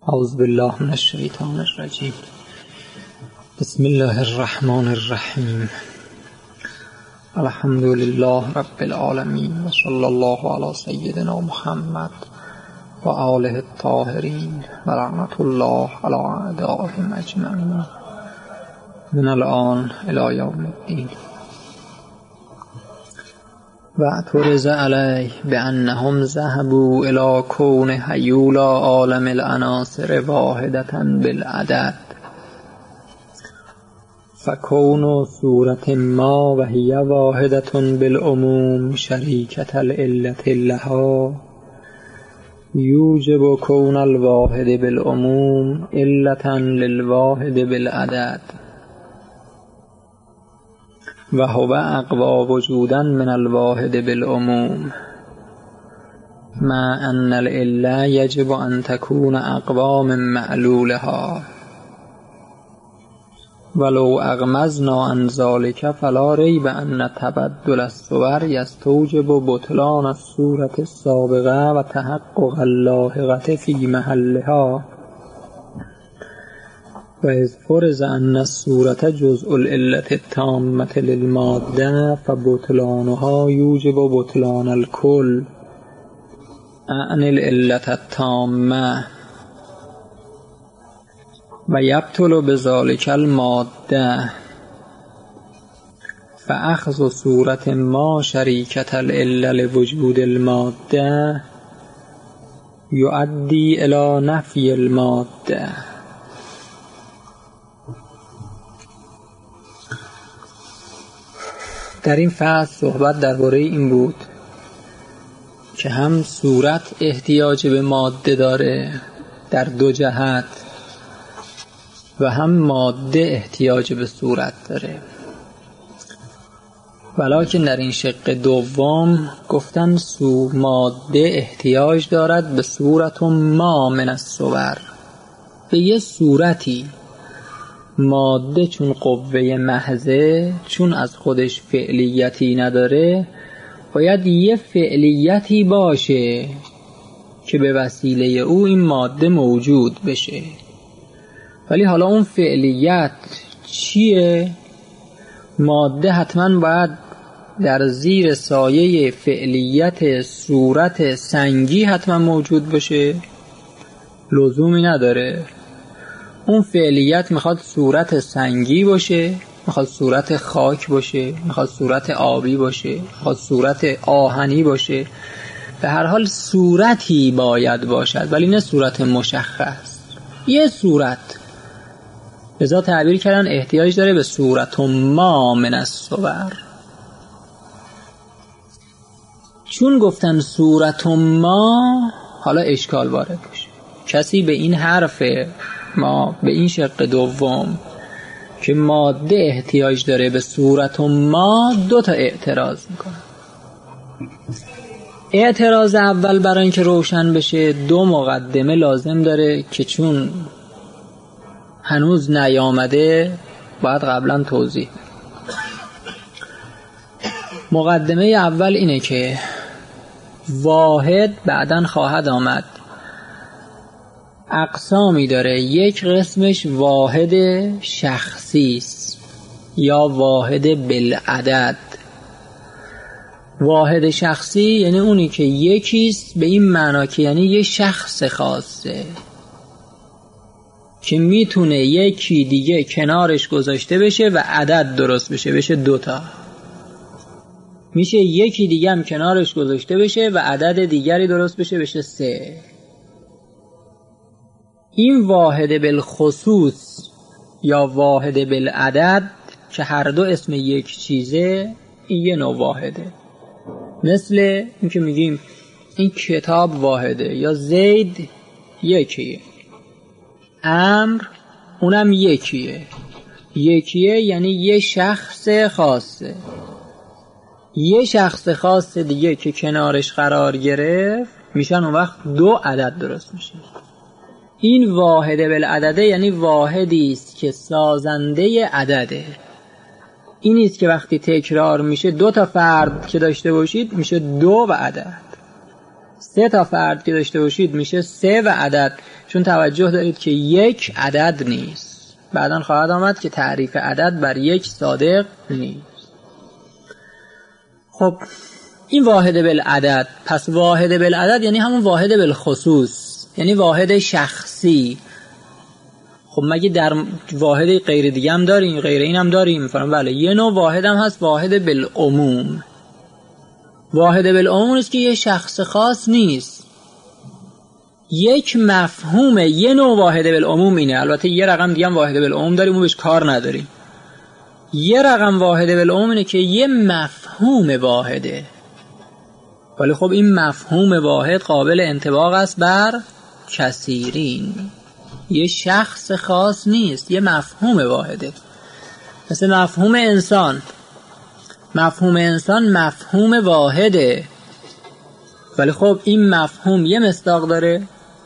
اعوذ بالله من الشیطان الرجیم. بسم الله الرحمن الرحیم. الحمد لله رب العالمین و صلی الله علی سیدنا محمد و آله الطاهرین و لعنت الله علی اعدائهم اجمعین من الآن الی یوم الدین. و اعترض علیه بأنهم ذهبوا الی کون هیولا عالم العناصر واحدة بالعدد فکون صورت ما و هی واحدة بالعموم شریکة العلة لها یوجب کون الواحد بالعموم علة للواحد بالعدد و هو اقوی وجودا من الواحد بالعموم مع ان العلة یجب ان تكون اقوی من معلولها ولو اغمضنا عن ذلك فلا ریب ان تبدل الصور یستوجب بطلان الصورة السابقة و تحقق اللاحقة في محلها و اذ فرض ان الصورة جزء العلة التامة للمادة فبطلانها یوجب بطلان الكل عن العلة التامة و یبطل بذلك المادة فاخذ صورت ما شریکة العلة لوجود المادة یؤدی الی نفی المادة. در این فصل صحبت درباره این بود که هم صورت احتیاج به ماده داره در دو جهت و هم ماده احتیاج به صورت داره، ولکن در این شق دوم گفتن ماده احتیاج دارد به صورت ما من الصور، به یه صورتی. ماده چون قوه محضه، چون از خودش فعلیتی نداره، باید یه فعلیتی باشه که به وسیله او این ماده موجود بشه. ولی حالا اون فعلیت چیه؟ ماده حتما باید در زیر سایه فعلیت صورت سنگی حتما موجود باشه؟ لزومی نداره. اون فعلیت میخواد صورت سنگی باشه، میخواد صورت خاک باشه، میخواد صورت آبی باشه، میخواد صورت آهنی باشه. به هر حال صورتی باید باشد، ولی نه صورت مشخص، یه صورت. لذا تعبیر کردن احتیاج داره به صورت ما من الصور. چون گفتن صورت ما، حالا اشکال وارد بشه. کسی به این حرف ما، به این شق دوم که ماده احتیاج داره به صورت ما، دو تا اعتراض میکنه. اعتراض اول برای اینکه روشن بشه دو مقدمه لازم داره که چون هنوز نیامده باید قبلا توضیح. مقدمه اول اینه که واحد بعداً خواهد آمد اقسامی داره. یک قسمش واحد شخصی است یا واحد بالعدد. واحد شخصی یعنی اونی که یکیست، به این معنا که یعنی یه شخص خاصه که میتونه یکی دیگه کنارش گذاشته بشه و عدد درست بشه دوتا. میشه یکی دیگه هم کنارش گذاشته بشه و عدد دیگری درست بشه سه. این واحد بالخصوص یا واحد بالعدد که هر دو اسم یک چیزه، این یه نوع واحده. مثل این که میگیم این کتاب واحده، یا زید یکیه، امر اونم یکیه یعنی یه شخص خاصه. یه شخص خاص دیگه که کنارش قرار گرفت میشن اون وقت دو عدد درست میشه. این واحد بالعدده یعنی واحدی است که سازنده عدده. این است که وقتی تکرار میشه دو تا فرد که داشته باشید میشه دو و عدد. 3 تا فرد که داشته باشید میشه 3 و عدد، چون توجه دارید که 1 عدد نیست. بعداً خواهد آمد که تعریف عدد بر 1 صادق نیست. خب این واحد بالعدد. پس واحد بالعدد یعنی همون واحد بالخصوص، یعنی واحد شخصی. خب مگه در واحد غیر دیگه هم داریم؟ غیر این هم داریم. بله، یه نوع واحد هم هست، واحد بالعموم. واحد بالعموم است که یه شخص خاص نیست، یک مفهومه. یه نوع واحد بالعموم اینه. البته یه رقم دیگه هم واحد بالعموم داریم، اون بهش کار نداریم. یه رقم واحد بالعموم اینه که یه مفهوم واحده، ولی خب این مفهوم واحد قابل انطباق است بر کثیرین. یه شخص خاص نیست، یه مفهوم واحده. مثل مفهوم انسان. مفهوم انسان مفهوم واحده، ولی خب این مفهوم یه مصداق داره،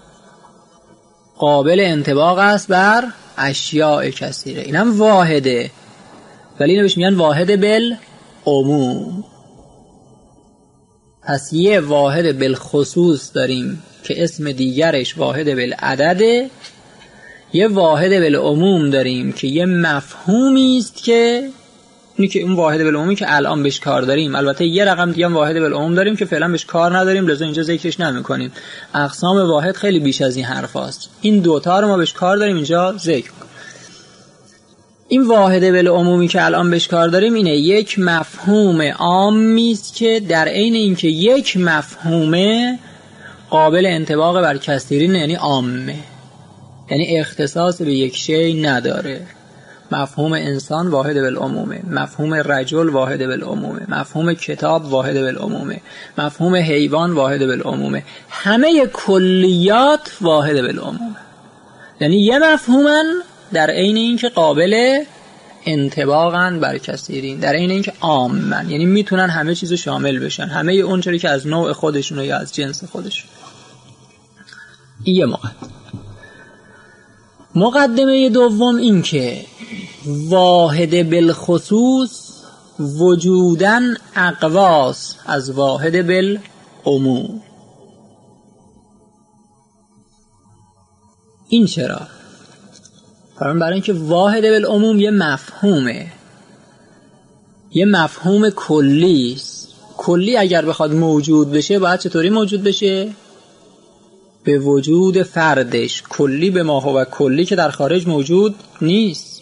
قابل انطباق است بر اشیاء کثیره. اینم واحده، ولی اینو بهش میگن واحد بالعموم. پس یه واحد بالخصوص داریم که اسم دیگرش واحد بالعدده. یه واحد بالعموم داریم که یه مفهومی است که اینی که اون واحد بالعمومی که الان بهش کار داریم. البته یه رقم دیگه هم واحد بالعموم داریم که فعلا بهش کار نداریم، لذا اینجا ذکرش نمی‌کنیم. اقسام واحد خیلی بیش از این حرفاست. این دوتا رو ما بهش کار داریم، اینجا ذکر. این واحد بالعمومی که الان بهش کار داریم اینه، یک مفهوم عامی است که در عین اینکه یک مفهومه قابل انطباق بر کثیرین، یعنی عامه، یعنی اختصاص به یک شی نداره. مفهوم انسان واحد بالعمومه، مفهوم رجل واحد بالعمومه، مفهوم کتاب واحد بالعمومه، مفهوم حیوان واحد بالعمومه. همه کلیات واحد بالعمومه، یعنی یه مفهومن در عین اینکه قابل انطباقن بر کثیرین، در عین اینکه عامن، یعنی میتونن همه چیزو شامل بشن، همه اون چیزی که از نوع خودشون یا از جنس خودشون. این یه مقدمه دوم این که واحد بالخصوص وجودن اقواس از واحد بالعموم. این چرا؟ برای اینکه واحد بالعموم یه مفهومه، یه مفهوم کلی است. کلی اگر بخواد موجود بشه باید چطوری موجود بشه؟ به وجود فردش. کلی به ما هو کلی که در خارج موجود نیست.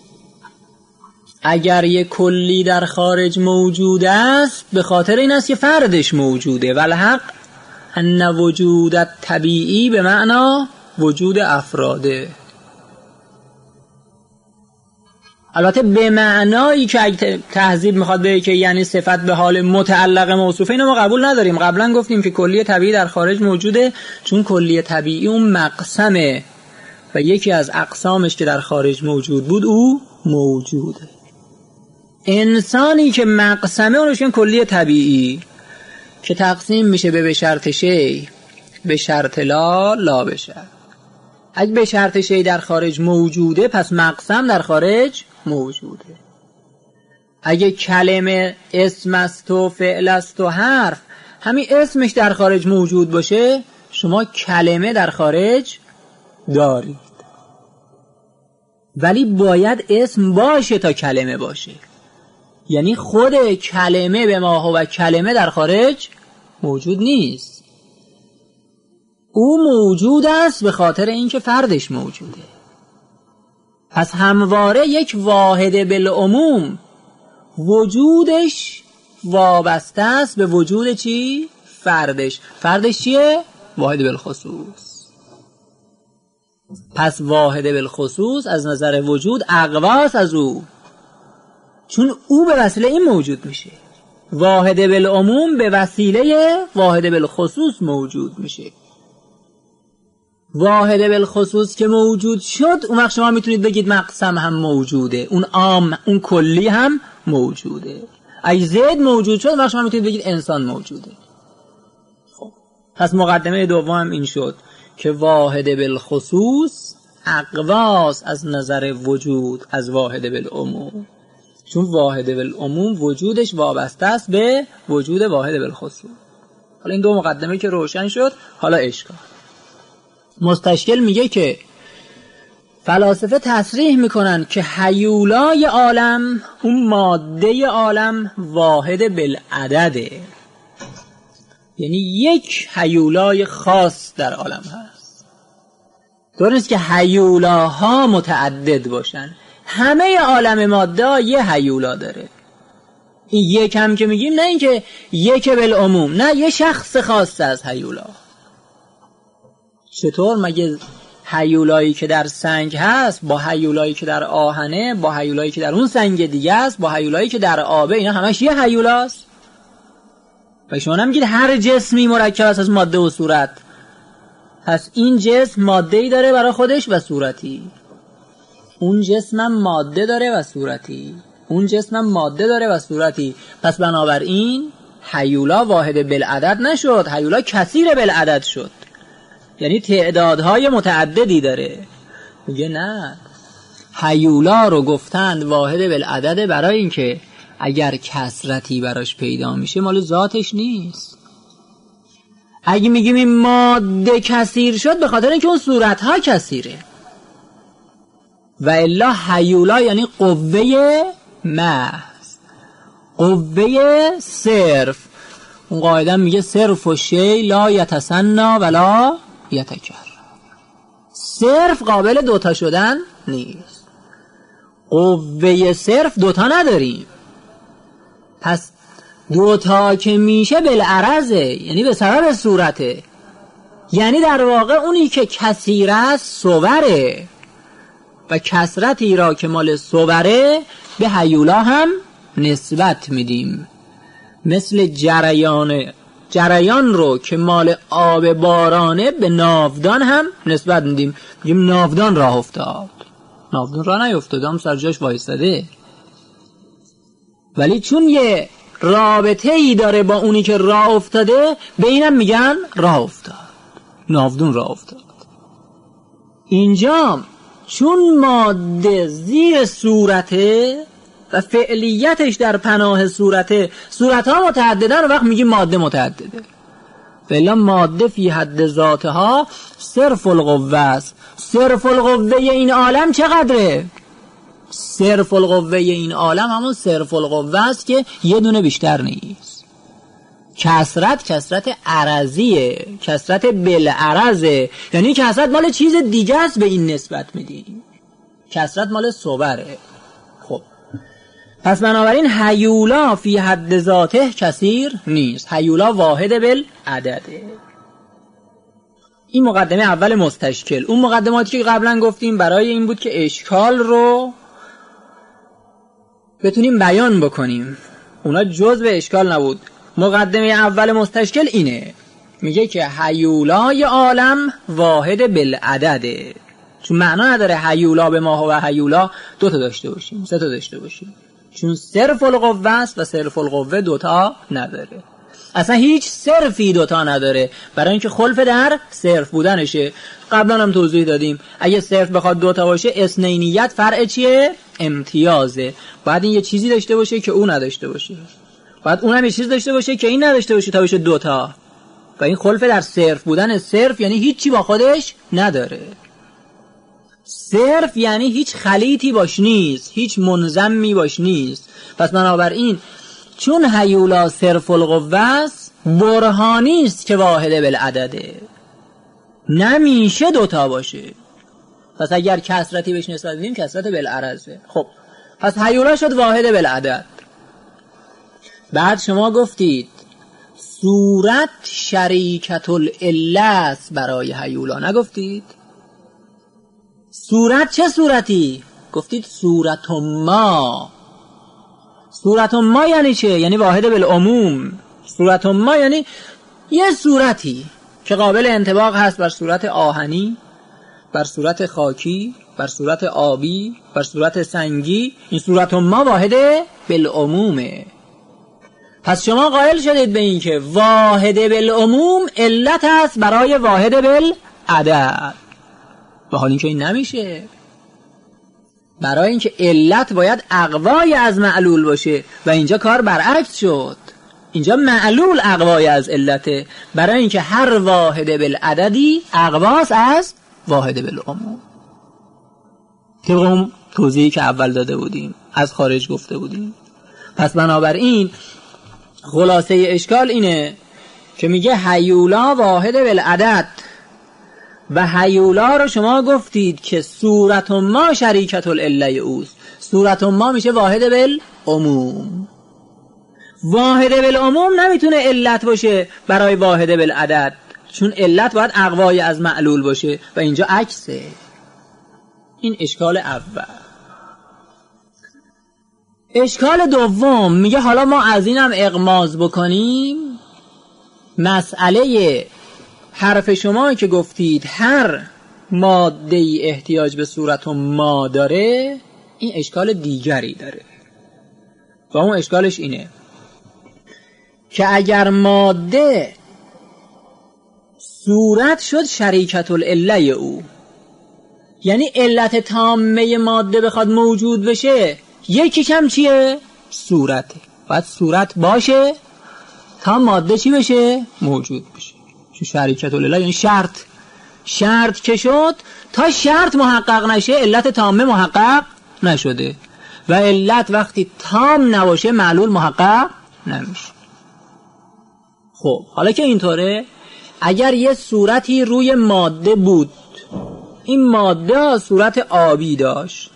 اگر یک کلی در خارج موجود است به خاطر این است که فردش موجوده. والحق ان وجود طبیعی به معنا وجود افراده. البته به معنایی که اگه تهذیب میخواد بگه که یعنی صفت به حال متعلق موصوفه، اینو ما قبول نداریم. قبلا گفتیم که کلی طبیعی در خارج موجوده، چون کلی طبیعی اون مقسمه و یکی از اقسامش که در خارج موجود بود او موجوده. انسانی که مقسمه اونش میگن کلی طبیعی که تقسیم میشه به شرط شی، به شرط لا بشه. اگه به شرط شی در خارج موجوده پس مقسم در خارج موجوده. اگه کلمه اسم است و فعل است و حرف همین اسمش در خارج موجود باشه، شما کلمه در خارج دارید، ولی باید اسم باشه تا کلمه باشه. یعنی خود کلمه به ما هو کلمه در خارج موجود نیست، او موجود است به خاطر اینکه فردش موجوده. پس همواره یک واحد بالعموم وجودش وابسته است به وجود چی؟ فردش. فردش چیه؟ واحد بالخصوص. پس واحد بالخصوص از نظر وجود اقواس از او، چون او به وسیله این موجود میشه. واحد بالعموم به وسیله واحد بالخصوص موجود میشه. واحد بالخصوص که موجود شد، اون وقت شما میتونید بگید مقسم هم موجوده، اون عام، اون کلی هم موجوده. اگه زید موجود شد، اون وقت شما میتونید بگید انسان موجوده. خب پس مقدمه دوم این شد که واحد بالخصوص اقواس از نظر وجود از واحد بالعموم، چون واحد بالعموم وجودش وابسته است به وجود واحد بالخصوص. حالا این دو مقدمه که روشن شد، حالا اشکال. مستشکل میگه که فلاسفه تصریح میکنن که هیولای عالم، اون ماده عالم واحد بالعدده، یعنی یک هیولای خاص در عالم هست. طور نیست که هیولاها متعدد باشن، همه عالم ماده یه هیولا داره. این یک هم که میگیم نه اینکه یک بالعموم، نه یه شخص خاص از هیولا. چطور؟ مگه هیولایی که در سنگ هست با هیولایی که در آهنه، با هیولایی که در اون سنگ دیگه است، با هیولایی که در آبه، اینا همش یه هیولاست؟ و شما نمیگید هر جسمی مرکب است از ماده و صورت. پس این جسم ماده‌ای داره برای خودش و صورتی، اون جسم هم ماده داره و صورتی، اون جسم هم ماده داره و صورتی. پس بنابراین هیولا واحد بالعدد نشد، هیولا کثیر بالعدد شد، یعنی تعدادهای متعددی داره. میگه نه، هیولا رو گفتند واحد بالعدد برای اینکه اگر کثرتی براش پیدا میشه مال ذاتش نیست. اگه میگیم این ماده کثیر شد به خاطر اینکه اون صورتها کثیره، و الا هیولا یعنی قوه محض، قوه صرف. اون قاعده میگه صرف و شی لا یتسنا ولا یتکرر. صرف قابل دوتا شدن نیست، قوه صرف دوتا نداریم. پس دوتا که میشه بالعرضه، یعنی به سبب صورته، یعنی در واقع اونی که کثیر است صوره، و کثرتی را که مال صوره به هیولا هم نسبت میدیم. مثل جریان رو که مال آب بارانه به ناودان هم نسبت میدیم. میگیم ناودان راه افتاد، ناودان راه نیفتاد، هم سر جاش وایستاده، ولی چون یه رابطه ای داره با اونی که راه افتاده، به اینم میگن راه افتاد، ناودان راه افتاد. اینجا چون ماده زیر صورته و فعلیتش در پناه صورته، صورتها متعددن، و وقت میگیم ماده متعدده. فعلا ماده فی حد ذاتها صرف القوه است. صرف القوه این عالم چقدره؟ صرف القوه این عالم همون صرف القوه است که یه دونه بیشتر نیست. کثرت عرضیه، کثرت بالعرضه، یعنی کثرت مال چیز دیگه است به این نسبت میدیم، کثرت مال صوره. خب پس بنابراین هیولا فی حد ذاته کثیر نیست، هیولا واحد بالعدده. این مقدمه اول مستشکل. اون مقدماتی که قبلا گفتیم برای این بود که اشکال رو بتونیم بیان بکنیم، اونا جزء اشکال نبود. مقدمه اول مستشکل اینه، میگه که هیولای عالم واحد بالعدده، چون معنا نداره هیولا به ما و هیولا دو تا داشته باشیم، سه تا داشته باشیم، چون صرف القوه است و صرف القوه دوتا نداره. اصلا هیچ صرفی دوتا نداره، برای اینکه خلف در صرف بودنشه. قبلا هم توضیح دادیم اگه صرف بخواد دوتا باشه، اثنینیت فرع چیه؟ امتیازه. باید این یه چیزی داشته باشه که اون نداشته باشه، باید اون هم یه چیز داشته باشه که این نداشته باشه تا بشه دوتا. و این خلف در صرف بودن. صرف یعنی هیچی با خودش نداره، صرف یعنی هیچ خلیطی باش نیست، هیچ منظمی باش نیست. پس بنابراین چون هیولا صرف القوه است، برهانی است که واحد بالعدده، نمیشه دوتا باشه. پس اگر کثرتی بهش نسبت بدیم کثرت بالعرضه. خب پس هیولا شد واحد بالعدد. بعد شما گفتید صورت شریکت العله است برای هیولا، نگفتید؟ صورت چه صورتی؟ گفتید صورت ما. صورت ما یعنی چه؟ یعنی واحد بالعموم. صورت ما یعنی یه صورتی که قابل انطباق هست بر صورت آهنی، بر صورت خاکی، بر صورت آبی، بر صورت سنگی. این صورت ما واحد بالعمومه. پس شما قائل شدید به این که واحد بالعموم علت است برای واحد بالعدد، به حال اینکه این نمیشه. برای اینکه علت باید اقوای از معلول باشه و اینجا کار برعکس شد. اینجا معلول اقوای از علته، برای اینکه هر واحد بالعددی اقواس از واحد بالعموم، طبق اون توضیحی که اول داده بودیم، از خارج گفته بودیم. پس بنابراین خلاصه اشکال اینه که میگه هیولا واحد بالعدد و هیولا رو شما گفتید که صورت ما شریکت العله اوست، صورت ما میشه واحد بالعموم. واحد بالعموم نمیتونه علت باشه برای واحد بالعدد، چون علت باید اقوای از معلول باشه و اینجا عکسه. این اشکال اول. اشکال دوم میگه حالا ما از اینم اغماض بکنیم، مسئله حرف شما که گفتید هر ماده ای احتیاج به صورت ما داره، این اشکال دیگری داره و اون اشکالش اینه که اگر ماده صورت شد شریکت العله او، یعنی علت تامه ماده بخواد موجود بشه، یکی کم چیه؟ صورته. باید صورت باشه تا ماده چی بشه؟ موجود بشه. چون شریکت العله یعنی شرط که شد، تا شرط محقق نشه علت تامه محقق نشده و علت وقتی تام نباشه معلول محقق نمیشه. خب حالا که اینطوره، اگر یه صورتی روی ماده بود، این ماده صورت آبی داشت،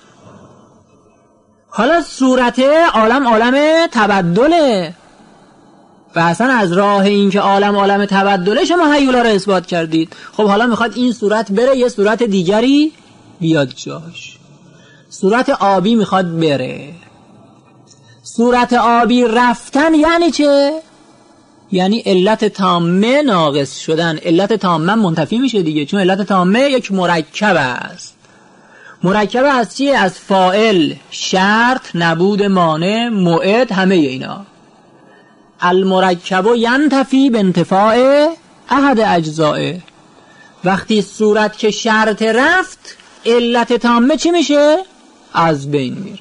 حالا صورت عالم تبدله و اصلا از راه این که عالم تبدله شما هیولا رو اثبات کردید. خب حالا میخواد این صورت بره، یه صورت دیگری بیاد جاش. صورت آبی میخواد بره. صورت آبی رفتن یعنی چه؟ یعنی علت تامه ناقص شدن. علت تامه منتفی میشه دیگه، چون علت تامه یک مرکب است. مرکب از چیه؟ از فاعل، شرط، نبود مانع، موعد، همه اینا. المرکب ینتفی بانتفاع احد اجزائه. وقتی صورت که شرط رفت، علت تامه چی میشه؟ از بین میره.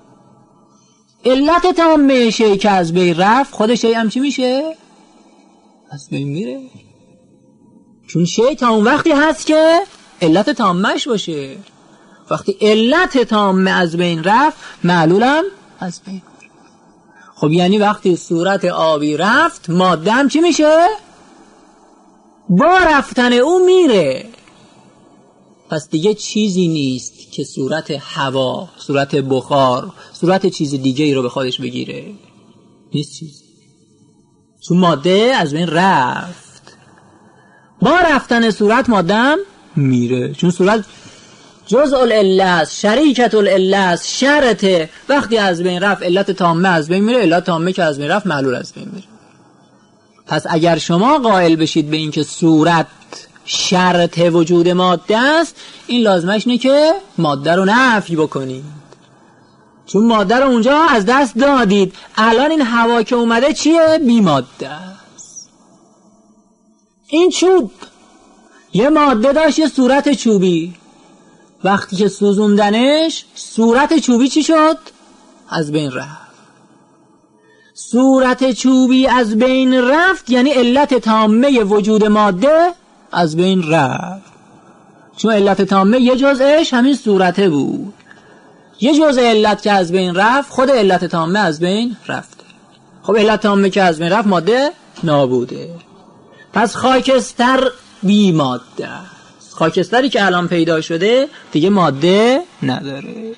علت تامه شیء که از بین رفت، خود شیء هم چی میشه؟ از بین میره. چون شیء تا اون وقتی هست که علت تامهش باشه. وقتی علت تامه از بین رفت، معلولم از بین میره. خب یعنی وقتی صورت آبی رفت، ماده هم چی میشه؟ با رفتن او میره. پس دیگه چیزی نیست که صورت هوا، صورت بخار، صورت چیز دیگه ای رو به خودش بگیره. نیست چیزی، چون ماده از بین رفت. با رفتن صورت ماده هم میره، چون صورت جزء العله است، شریکت العله است، شرطه. وقتی از بین رفت علت تامه از بین میره، علت تامه که از بین رفت معلول از بین میره. پس اگر شما قائل بشید به این که صورت شرط وجود ماده است، این لازمش اینه که ماده رو نفی بکنید، چون ماده رو اونجا از دست دادید. الان این هوا که اومده چیه؟ بی ماده است. این چوب یه ماده داشت، یه صورت چوبی. وقتی که سوزوندنش، صورت چوبی چی شد؟ از بین رفت. صورت چوبی از بین رفت یعنی علت تامه وجود ماده از بین رفت، چون علت تامه یه جزءش همین صورته بود. یه جزء علت که از بین رفت، خود علت تامه از بین رفته. خب علت تامه که از بین رفت، ماده نابوده. پس خاکستر بی ماده است. خاکستری که الان پیدا شده دیگه ماده نداره.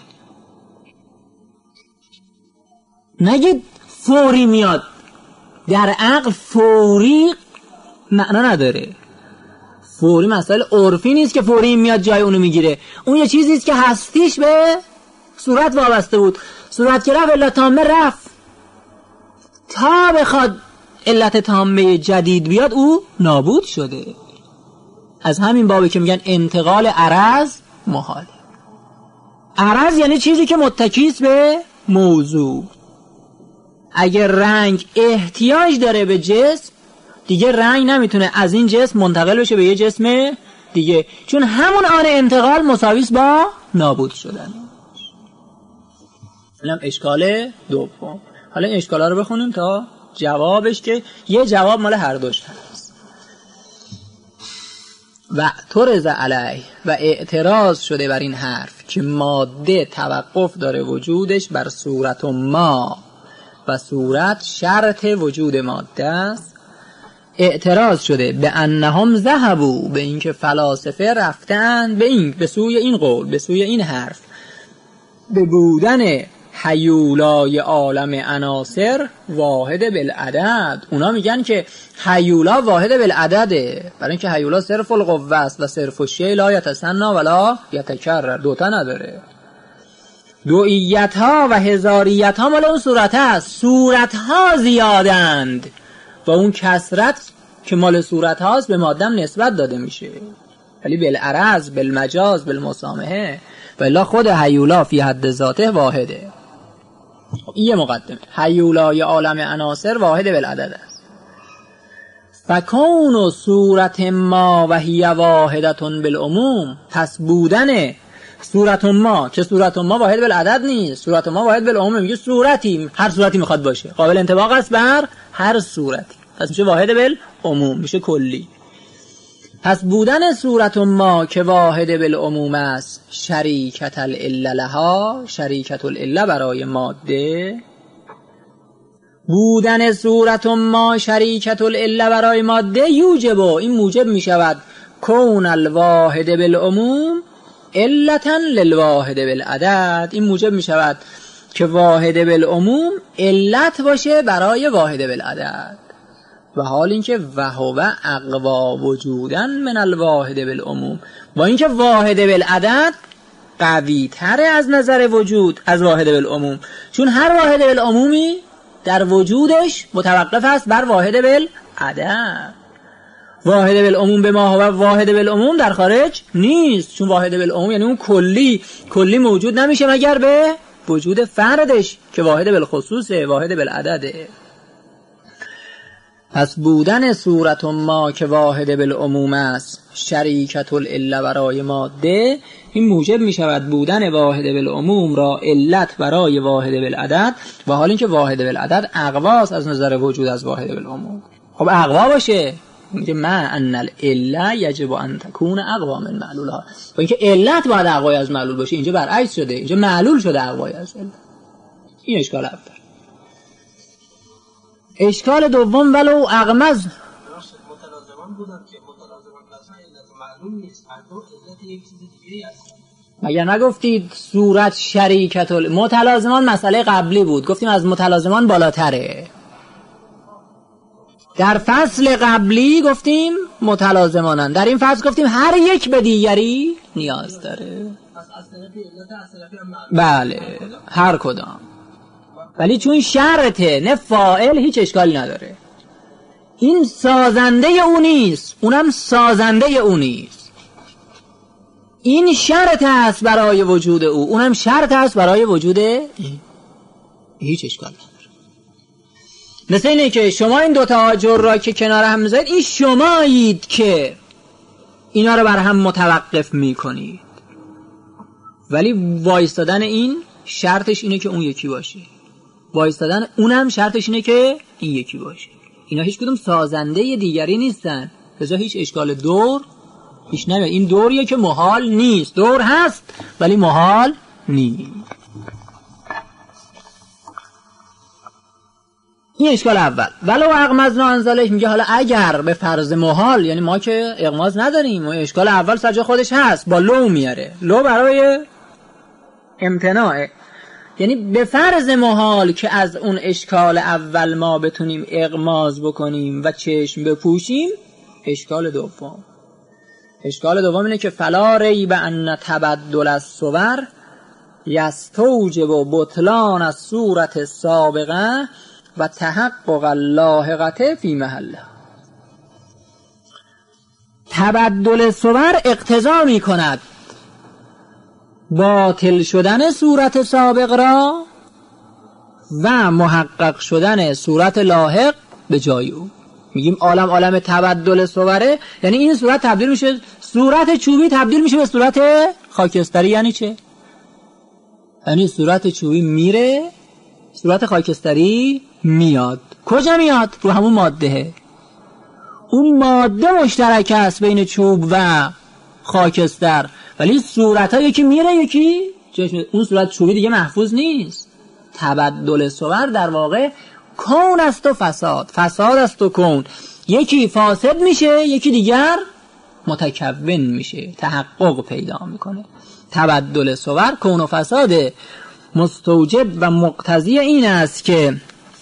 نگید فوری میاد، در عقل فوری معنا نداره. فوری مسئله عرفی نیست که فوری میاد جای اونو میگیره. اون یه چیزیست که هستیش به صورت وابسته بود. صورت که رفت، علت تامه رفت. تا بخواد علت تامه جدید بیاد، او نابود شده. از همین بابه که میگن انتقال عرض محاله. عرض یعنی چیزی که متکیست به موضوع. اگر رنگ احتیاج داره به جسم، دیگه رنگ نمیتونه از این جسم منتقل بشه به یه جسم دیگه، چون همون آن انتقال مساویس با نابود شدن. اینم اشکال دوم. حالا این اشکالا رو بخونیم تا جوابش که یه جواب مال هر دوش هست. و ترز علیه و اعتراض شده بر این حرف که ماده توقف داره وجودش بر صورت و ما و صورت شرط وجود ماده است. اعتراض شده به انهم ذهبوا، به اینکه فلاسفه رفتن به سوی این قول، به سوی این حرف، به بودن هیولای عالم عناصر واحد بالعدد. اونا میگن که هیولا واحد بالعدده، برای اینکه هیولا صرف القوه است و صرف الشیء لا یتسنی ولا یتکرر، دوتا نداره. دوئیت ها و هزاریت ها مال اون صورت هست، صورت ها زیادند و اون کثرت که مال صورت هاست به مادم نسبت داده میشه، ولی بالعرض بالمجاز بالمسامحه، ولی خود هیولا فی حد ذاته واحده. این یه مقدمه. هیولای عالم عناصر واحد بالعدد است. فکون صورت ما و هی واحدتون بالعموم، پس بودن صورت ما که صورت ما واحد بالعدد نیست، صورت ما واحد بالعموم، میگه صورتی هر صورتی میخواد باشه قابل انطباق است بر هر صورتی، پس میشه واحد بالعموم، میشه کلی. پس بودن صورت ما که واحد بالعموم است شریکت العله لها، شریکت العله برای ماده، بودن صورت ما شریکت العله برای ماده یوجب، این موجب می شود کون الواحد بالعموم علتا للواحد بالعدد، این موجب می شود که واحد بالعموم علت باشه برای واحد بالعدد، و حال اینکه وهو اقوا وجودن من الواحد بالعموم، با اینکه واحد بالعدد قوی تره از نظر وجود از واحد بالعموم، چون هر واحد بالعمومی در وجودش متوقف است بر واحد بالعدد. واحد بالعموم به ما هو واحد بالعموم در خارج نیست، چون واحد بالعموم یعنی اون کلی موجود نمیشه مگر به وجود فردش که واحد بالخصوصه، واحد بالعدده. پس بودن صورت ما که واحد بالعموم است شریکت العله برای ماده، این موجب می شود بودن واحد بالعموم را علت برای واحد بالعدد، و حال اینکه واحد بالعدد اقواست از نظر وجود از واحد بالعموم. خب اقوا باشه، میگه ما ان العله یجب ان تکون اقوا من معلولها، و اینکه علت باید اقوای از معلول باشه، اینجا برعکس شده، اینجا معلول شده اقوای از علت. این اشکال اول. اشکال دوم ولو اغمز متلازمان بودن که متلازمان مثلا علت معلوم نیست، هر دو علت یک چیز دیگه است. مگر نگفتید صورت شریکت متلازمان مسئله قبلی بود، گفتیم از متلازمان بالاتره. در فصل قبلی گفتیم متلازمانن، در این فصل گفتیم هر یک به دیگری نیاز داره. بله هر کدام، ولی چون شرطه نه فاعل هیچ اشکالی نداره. این سازنده او نیست، اونم سازنده او نیست. این شرط است برای وجود او، اونم شرط است برای وجود هیچ اشکال نداره. مثل اینه که شما این دوتا آجر را که کنار هم میذارید، این شمایید که اینا رو بر هم متوقف میکنید، ولی وایستادن این شرطش اینه که اون یکی باشه، وایستادن اونم شرطش اینه که این یکی باشه. اینا هیچ کدوم سازنده دیگری نیستن، لذا هیچ اشکال دور هیچ نمیاد. این دوریه که محال نیست، دور هست ولی محال نیست. این اشکال اول. ولو اغمزنا انزالش، میگه حالا اگر به فرض محال، یعنی ما که اغماز نداریم، اشکال اول سر جای خودش هست، با لو میاره، لو برای امتناعه، یعنی به فرض محال که از اون اشکال اول ما بتونیم اغماز بکنیم و چشم بپوشیم. اشکال دوم اینه که فلا ریب ان تبدل الصور یستوجب بطلان الصورت السابقه و تحقق اللاحقه فی محله. تبدل صور اقتضا می کند باطل شدن صورت سابق را و محقق شدن صورت لاحق به جای او. میگیم عالم تبدل صوره، یعنی این صورت تبدیل میشه، صورت چوبی تبدیل میشه به صورت خاکستری. یعنی چه؟ یعنی صورت چوبی میره، صورت خاکستری میاد. کجا میاد؟ رو همون ماده. اون ماده مشترک است بین چوب و خاکستر، ولی صورت ها یکی میره یکی اون صورت چوبی دیگه محفوظ نیست. تبدل صور در واقع کون است و فساد است و کون. یکی فاسد میشه، یکی دیگر متکون میشه، تحقق پیدا میکنه. تبدل صور کون و فساد مستوجب و مقتضی این است که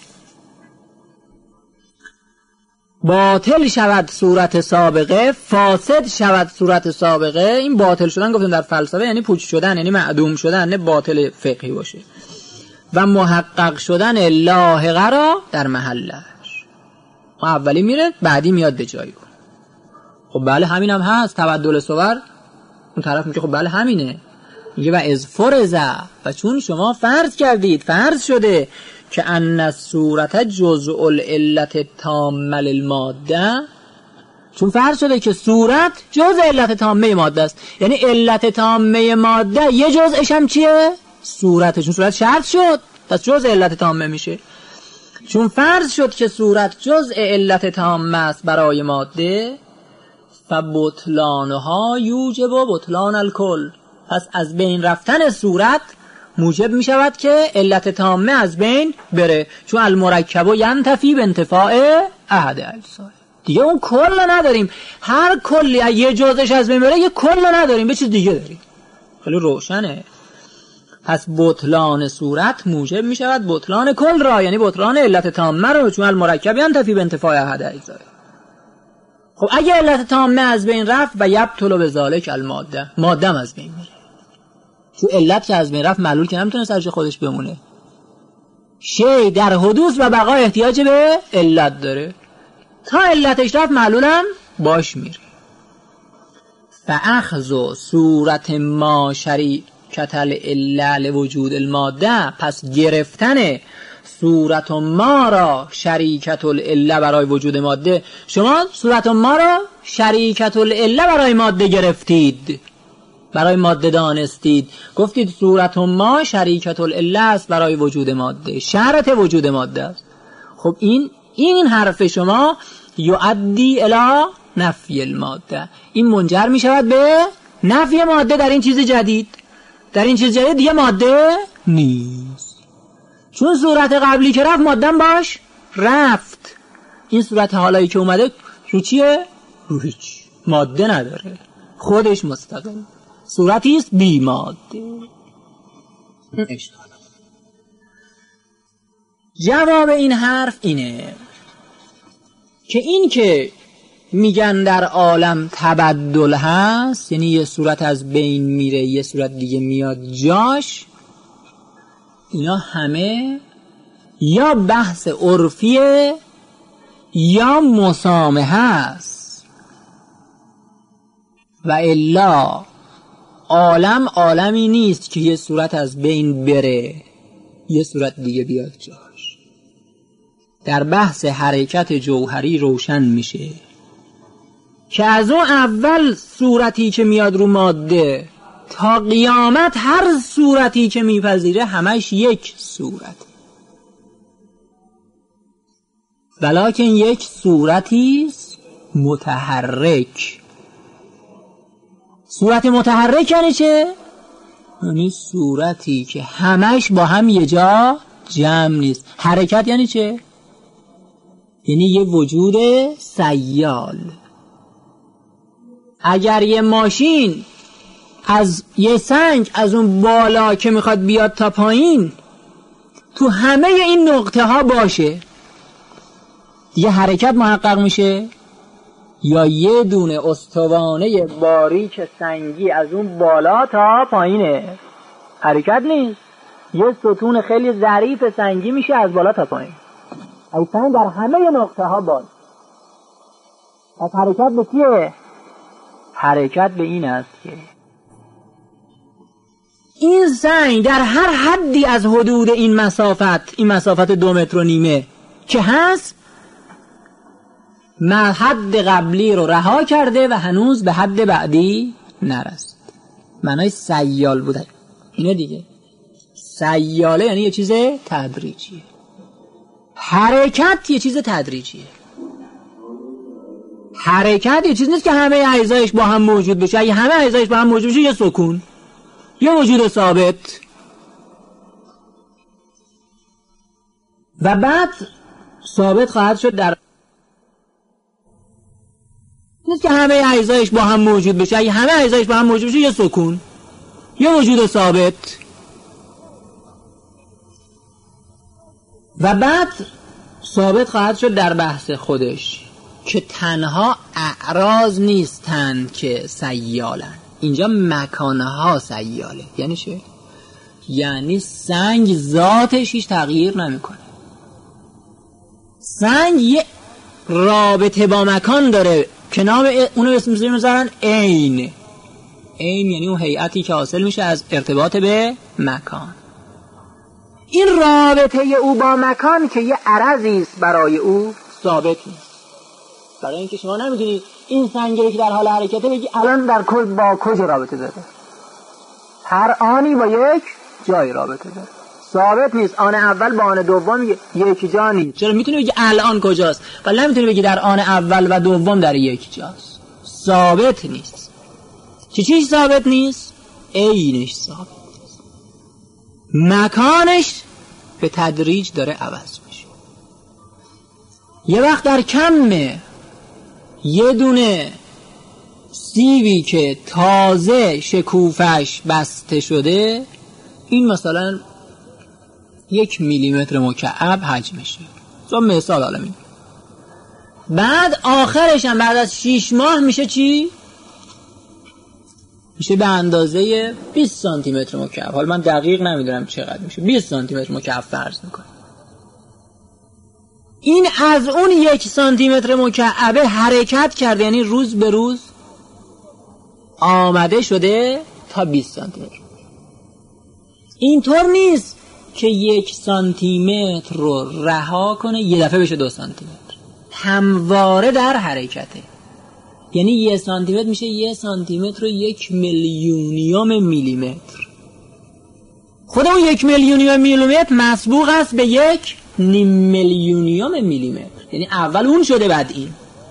باطل شود صورت سابقه، فاسد شود صورت سابقه. این باطل شدن گفتم در فلسفه یعنی پوچ شدن، یعنی معدوم شدن، نه باطل فقهی باشه. و محقق شدن لاحقه را در محلش. اولی میره بعدی میاد به جای. خب بله همین هم هست تبدل صور. اون طرف میگه خب بله همینه، میگه و از فرضه، و چون شما فرض کردید، فرض شده که ان الصورت جزء العلت تامه للماده، چون فرض شده که صورت جزء علت تامه ماده است، یعنی علت تامه ماده یه جزءش هم چیه؟ صورت. چون صورت شرط شد پس جزء علت تامه میشه. چون فرض شد که صورت جزء علت تامه است برای ماده، فبطلانها یوجب بطلان الکل، پس از بین رفتن صورت موجب می شود که علت تامه از بین بره. چون المرکب ینتفی به انتفاع احد اجزاء، دیگه اون کل نداریم. هر کلی یه جزش از بین بره، یه کل نداریم، به چیز دیگه داریم. خیلی روشنه. پس بطلان صورت موجب می شود بطلان کل را، یعنی بطلان علت تامه رو، چون المرکب ینتفی به انتفاع احد اجزاء. خب اگه علت تامه از بین رفت و یبطل بذالک الماده، ماده هم از بین میره. چون علت که از بین رفت معلول که نمیتونه سرش خودش بمونه. شی در حدوث و بقا احتیاج به علت داره، تا علتش رفت معلولم باش میره. فاخذ صورت ما شریکت العله لوجود الماده، پس گرفتن صورت ما را شریکت العله برای وجود ماده. شما صورت ما را شریکت العله برای ماده گرفتید، برای ماده دانستید، گفتید صورت ما شریکت العله است برای وجود ماده، شرط وجود ماده است. خب این حرف شما یؤدی الی نفی الماده، این منجر می شود به نفی ماده در این چیز جدید. در این چیز جدید دیگه ماده نیست، چون صورت قبلی که رفت ماده باش رفت. این صورت حالایی که اومده رو چیه؟ رو هیچ، ماده نداره، خودش مستقل صورتی است بی ماده. جواب این حرف اینه که این که میگن در عالم تبدل هست، یعنی یه صورت از بین میره یه صورت دیگه میاد جاش، اینا همه یا بحث عرفیه یا مسامحه است. و الا عالمی نیست که یه صورت از بین بره یه صورت دیگه بیاد جاش. در بحث حرکت جوهری روشن میشه که از اون اول صورتی که میاد رو ماده تا قیامت هر صورتی که میپذیره همش یک صورت، ولیکن یک صورتی متحرک. صورت متحرک یعنی چه؟ یعنی صورتی که همش با هم یه جا جمع نیست. حرکت یعنی چه؟ یعنی یه وجود سیال. اگر یه ماشین از یه سنگ از اون بالا که میخواد بیاد تا پایین تو همه این نقطه ها باشه، یه حرکت محقق میشه؟ یا یه دونه استوانه باریک سنگی از اون بالا تا پایینه؟ حرکت نیست. یه ستون خیلی ظریف سنگی میشه از بالا تا پایین. این سنگ در همه نقطه ها باز. پس حرکت به کیه؟ حرکت به این است که این سنگ در هر حدی از حدود این مسافت 2.5 متر که هست، حد قبلی رو رها کرده و هنوز به حد بعدی نرسید. معنای سیال بوده اینه دیگه. سیاله یعنی یه چیز تدریجیه. حرکت یه چیز تدریجیه. حرکت یه چیز نیست که همه اجزایش با هم موجود بشه. اگه همه اجزایش با هم موجود بشه یه سکون، یه وجود ثابت. و بعد ثابت خواهد شد در نیست که همه اجزایش با هم موجود بشه. اگه همه اجزایش با هم موجود بشه یه سکون، یه وجود ثابت. و بعد ثابت خواهد شد در بحث خودش که تنها اعراض نیستند که سیالن. اینجا مکانها سیاله. یعنی چه؟ یعنی سنگ ذاتش هیچ تغییر نمیکنه. سنگ یه رابطه با مکان داره که نام اونو اسم میذارن عین. عین یعنی اون هیئتی که حاصل میشه از ارتباط به مکان. این رابطه او با مکان که یه عرضی است برای او ثابت نیست. برای اینکه شما نمیتونید این سنگی که در حال حرکته بگی الان در با کجا رابطه داره. هر آنی با یک جای رابطه داره. ثابت نیست. آن اول با آن دوم یک جا نیست. چرا میتونی بگی الان کجاست ولی نمیتونی بگی در آن اول و دوم در یک جاست. ثابت نیست. چیز ثابت نیست؟ عینش ثابت نیست. مکانش به تدریج داره عوض میشه. یه وقت در کمه یه دونه سیبی که تازه شکوفش بسته شده، این مثلا 1 میلیمتر مکعب حجمشه. مثال حالا میگم. بعد آخرش هم بعد از 6 ماه میشه چی؟ میشه به اندازه 20 سانتی متر مکعب. حالا من دقیق نمیدونم چقدر میشه. 20 سانتی متر مکعب فرض میکنم. این از اون 1 سانتی متر مکعب حرکت کرده، یعنی روز به روز آمده شده تا 20 سانتی متر. اینطور نیست که 1 سانتی متر رو رها کنه یه دفعه بشه 2 سانتی متر. همواره در حرکته. یعنی 1 سانتی متر میشه 1 سانتی متر و 1 میلیونیوم میلیمتر. خود اون 1 میلیونیوم میلیمتر مسبوق است به 1 نیم میلیونیوم میلیمتر. یعنی اول اون شده بعد این.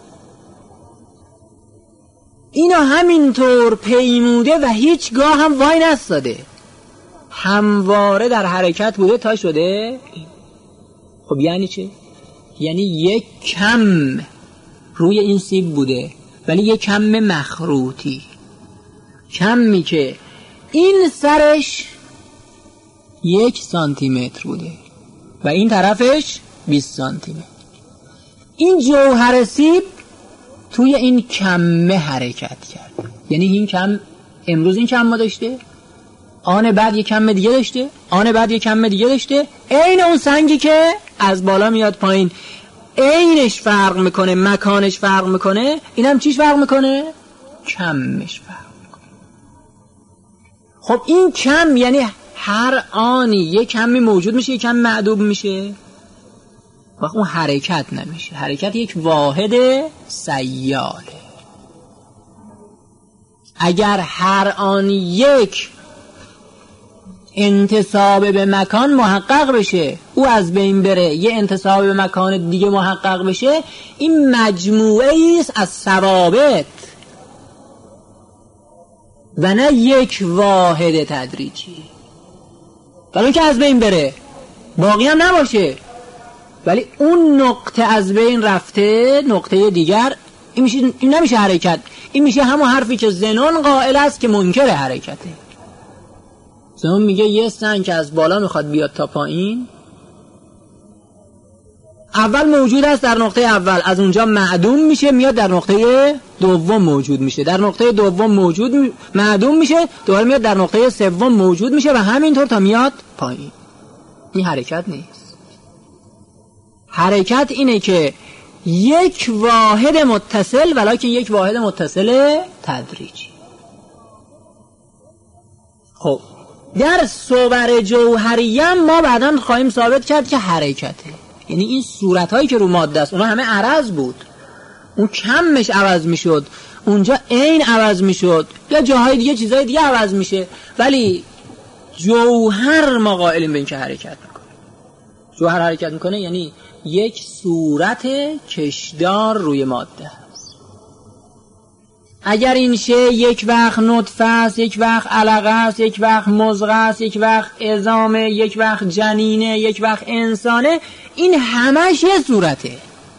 اینا همینطور پیموده و هیچگاه هم وای نستاده. همواره در حرکت بوده تا شده این. خب یعنی چه؟ یعنی 1 کم روی این سیب بوده ولی 1 کم مخروطی. کمی که این سرش 1 سانتی متر بوده و این طرفش 20 سانتی متر. این جوهر سیب توی این کمه حرکت کرد. یعنی این کم امروز این کم ما داشته، آن بعد 1 کم دیگه داشته، آن بعد 1 کم دیگه داشته. عین اون سنگی که از بالا میاد پایین عینش فرق میکنه، مکانش فرق میکنه، اینم چیش فرق میکنه؟ کمش فرق میکنه. خب این کم یعنی هر آنی 1 کمی موجود میشه، 1 کم معدوم میشه. وقت اون حرکت نمیشه. حرکت یک واحد سیاله. اگر هر آن 1 انتساب به مکان محقق بشه، او از بین بره، یه انتساب به مکان دیگه محقق بشه، این مجموعه ایست از ثوابت و نه یک واحد تدریجی. ولی که از بین بره باقی هم نباشه، ولی اون نقطه از بین رفته نقطه دیگر، این نمیشه حرکت. این میشه همون حرفی که زنون قائل است که منکر حرکته. زنون میگه یه سنگ که از بالا میخواد بیاد تا پایین، اول موجود است در نقطه اول، از اونجا معدوم میشه میاد در نقطه دوم موجود میشه، در نقطه دوم موجود معدوم میشه دوباره میاد در نقطه سوم موجود میشه و همینطور تا میاد پایین. این حرکت نیست. حرکت اینه که یک واحد متصل ولکن یک واحد متصل تدریجی. خب در صور جوهریه ما بعداً خواهیم ثابت کرد که حرکته، یعنی این صورتهایی که رو ماده است اونها همه عرض بود، اون کمش عوض میشد، اونجا عین عوض میشد، یا جاهای دیگه چیزهای دیگه عوض میشه، ولی جوهر ما قائلیم به این که حرکت میکنه. جوهر حرکت میکنه یعنی یک صورت کشدار روی ماده است. اگر این شی یک وقت نطفه است، یک وقت علقه است، یک وقت مضغه است، یک وقت عظامه، یک وقت جنینه، یک وقت انسانه، این همش یه صورته،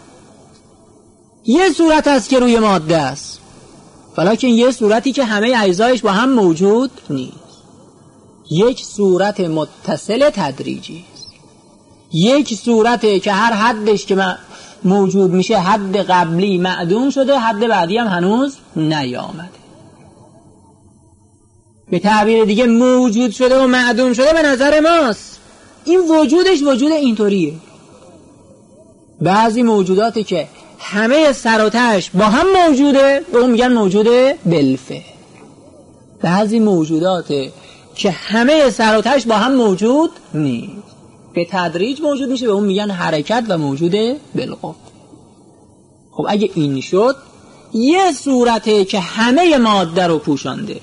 یه صورت است که روی ماده است، ولیکن یه صورتی که همه اجزایش با هم موجود نیست. یک صورت متصل تدریجی است، یک صورته که هر حدش که موجود میشه حد قبلی معدوم شده، حد بعدی هم هنوز نیامده. به تعبیر دیگه موجود شده و معدوم شده به نظر ماست. این وجودش وجود اینطوریه. بعضی موجوداتی که همه سر و تهش با هم موجوده به اون میگن موجود بلفه. بعضی موجودات که همه سر و تهش با هم موجود نیست، به تدریج موجود میشه، به اون میگن حرکت و موجود بالقوه. خب اگه این شد، یه صورته که همه ماده رو پوشانده،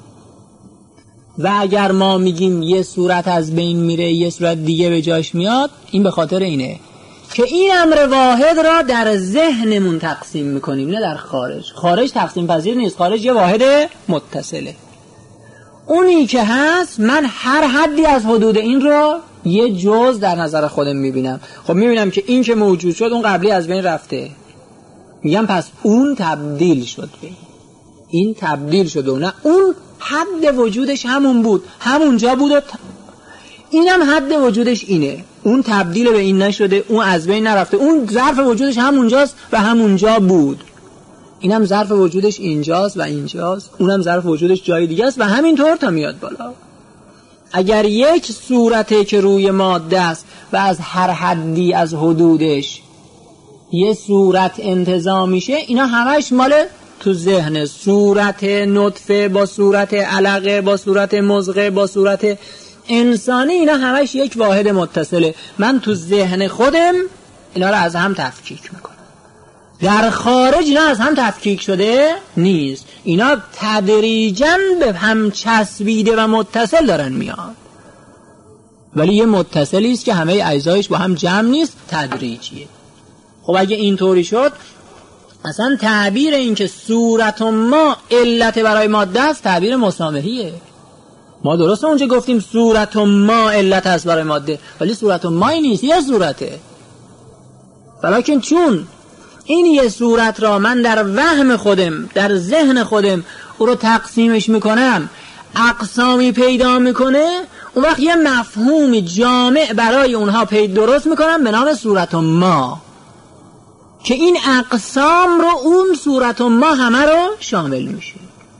و اگر ما میگیم یه صورت از بین میره یه صورت دیگه به جاش میاد، این به خاطر اینه که این امر واحد را در ذهنمون تقسیم میکنیم، نه در خارج. خارج تقسیم پذیر نیست، خارج یه واحد متصله. اونی که هست، من هر حدی از حدود این رو یه جز در نظر خودم میبینم. خب میبینم که این که موجود شد اون قبلی از بین رفته، میگم پس اون تبدیل شد به این تبدیل شد، و نه اون حد وجودش همون بود، همونجا بود و اینم حد وجودش اینه، اون تبدیل به این نشده، اون از بین نرفته، اون ظرف وجودش همونجاست و همونجا بود، اینم ظرف وجودش اینجاست و اینجاست، اونم ظرف وجودش جای دیگه است و همینطور تا میاد بالا. اگر یک صورته که روی ماده است و از هر حدی از حدودش یه صورت انتزاع میشه، اینا همش مال تو ذهن، صورت نطفه با صورت علقه با صورت مضغه با صورت انسانی، اینا همش یک واحد متصله. من تو ذهن خودم اینا رو از هم تفکیک میکنم، در خارج اینا از هم تفکیک شده نیست، اینا تدریجاً به هم چسبیده و متصل دارن میاد، ولی یه متصلی است که همه اجزایش با هم جمع نیست، تدریجیه. خب اگه اینطوری شد، اصلا تعبیر این که صورت ما علت برای ماده است تعبیر مسامحیه. ما درسته اونجا گفتیم صورت ما علت است برای ماده، ولی صورت مایی نیست، یه صورته. ولیکن چون این یه صورت را من در وهم خودم، در ذهن خودم او رو تقسیمش میکنم، اقسامی پیدا میکنه، اون وقت یه مفهوم جامع برای اونها درست میکنم به نام صورت ما، که این اقسام رو اون صورت ما همه رو شامل میشه.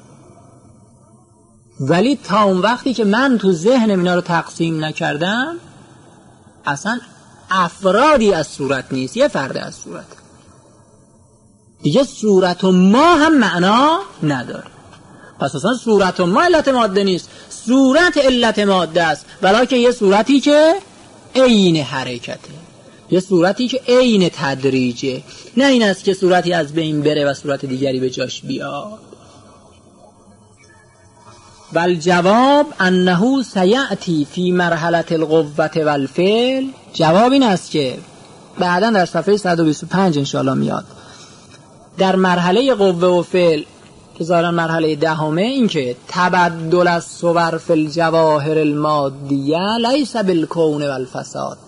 ولی تا اون وقتی که من تو ذهنم اینا رو تقسیم نکردم، اصلا افرادی از صورت نیست، یه فرد از صورت دیگه. صورت ما هم معنا نداره. پس اصلا صورت ما علت ماده نیست، صورت علت ماده است، ولیکن یه صورتی که عین حرکته، یه صورتی که عین تدریجه، نه این است که صورتی از بین بره و صورت دیگری به جاش بیاد. والجواب انه سیأتی فی مرحله القوة والفعل. جواب این است که بعدا در صفحه 125 انشاءالله میاد، در مرحله قوه و فعل که ظاهرا مرحله دهمه، این که تبدل الصور فی الجواهر المادیه لیس بالکون والفساد.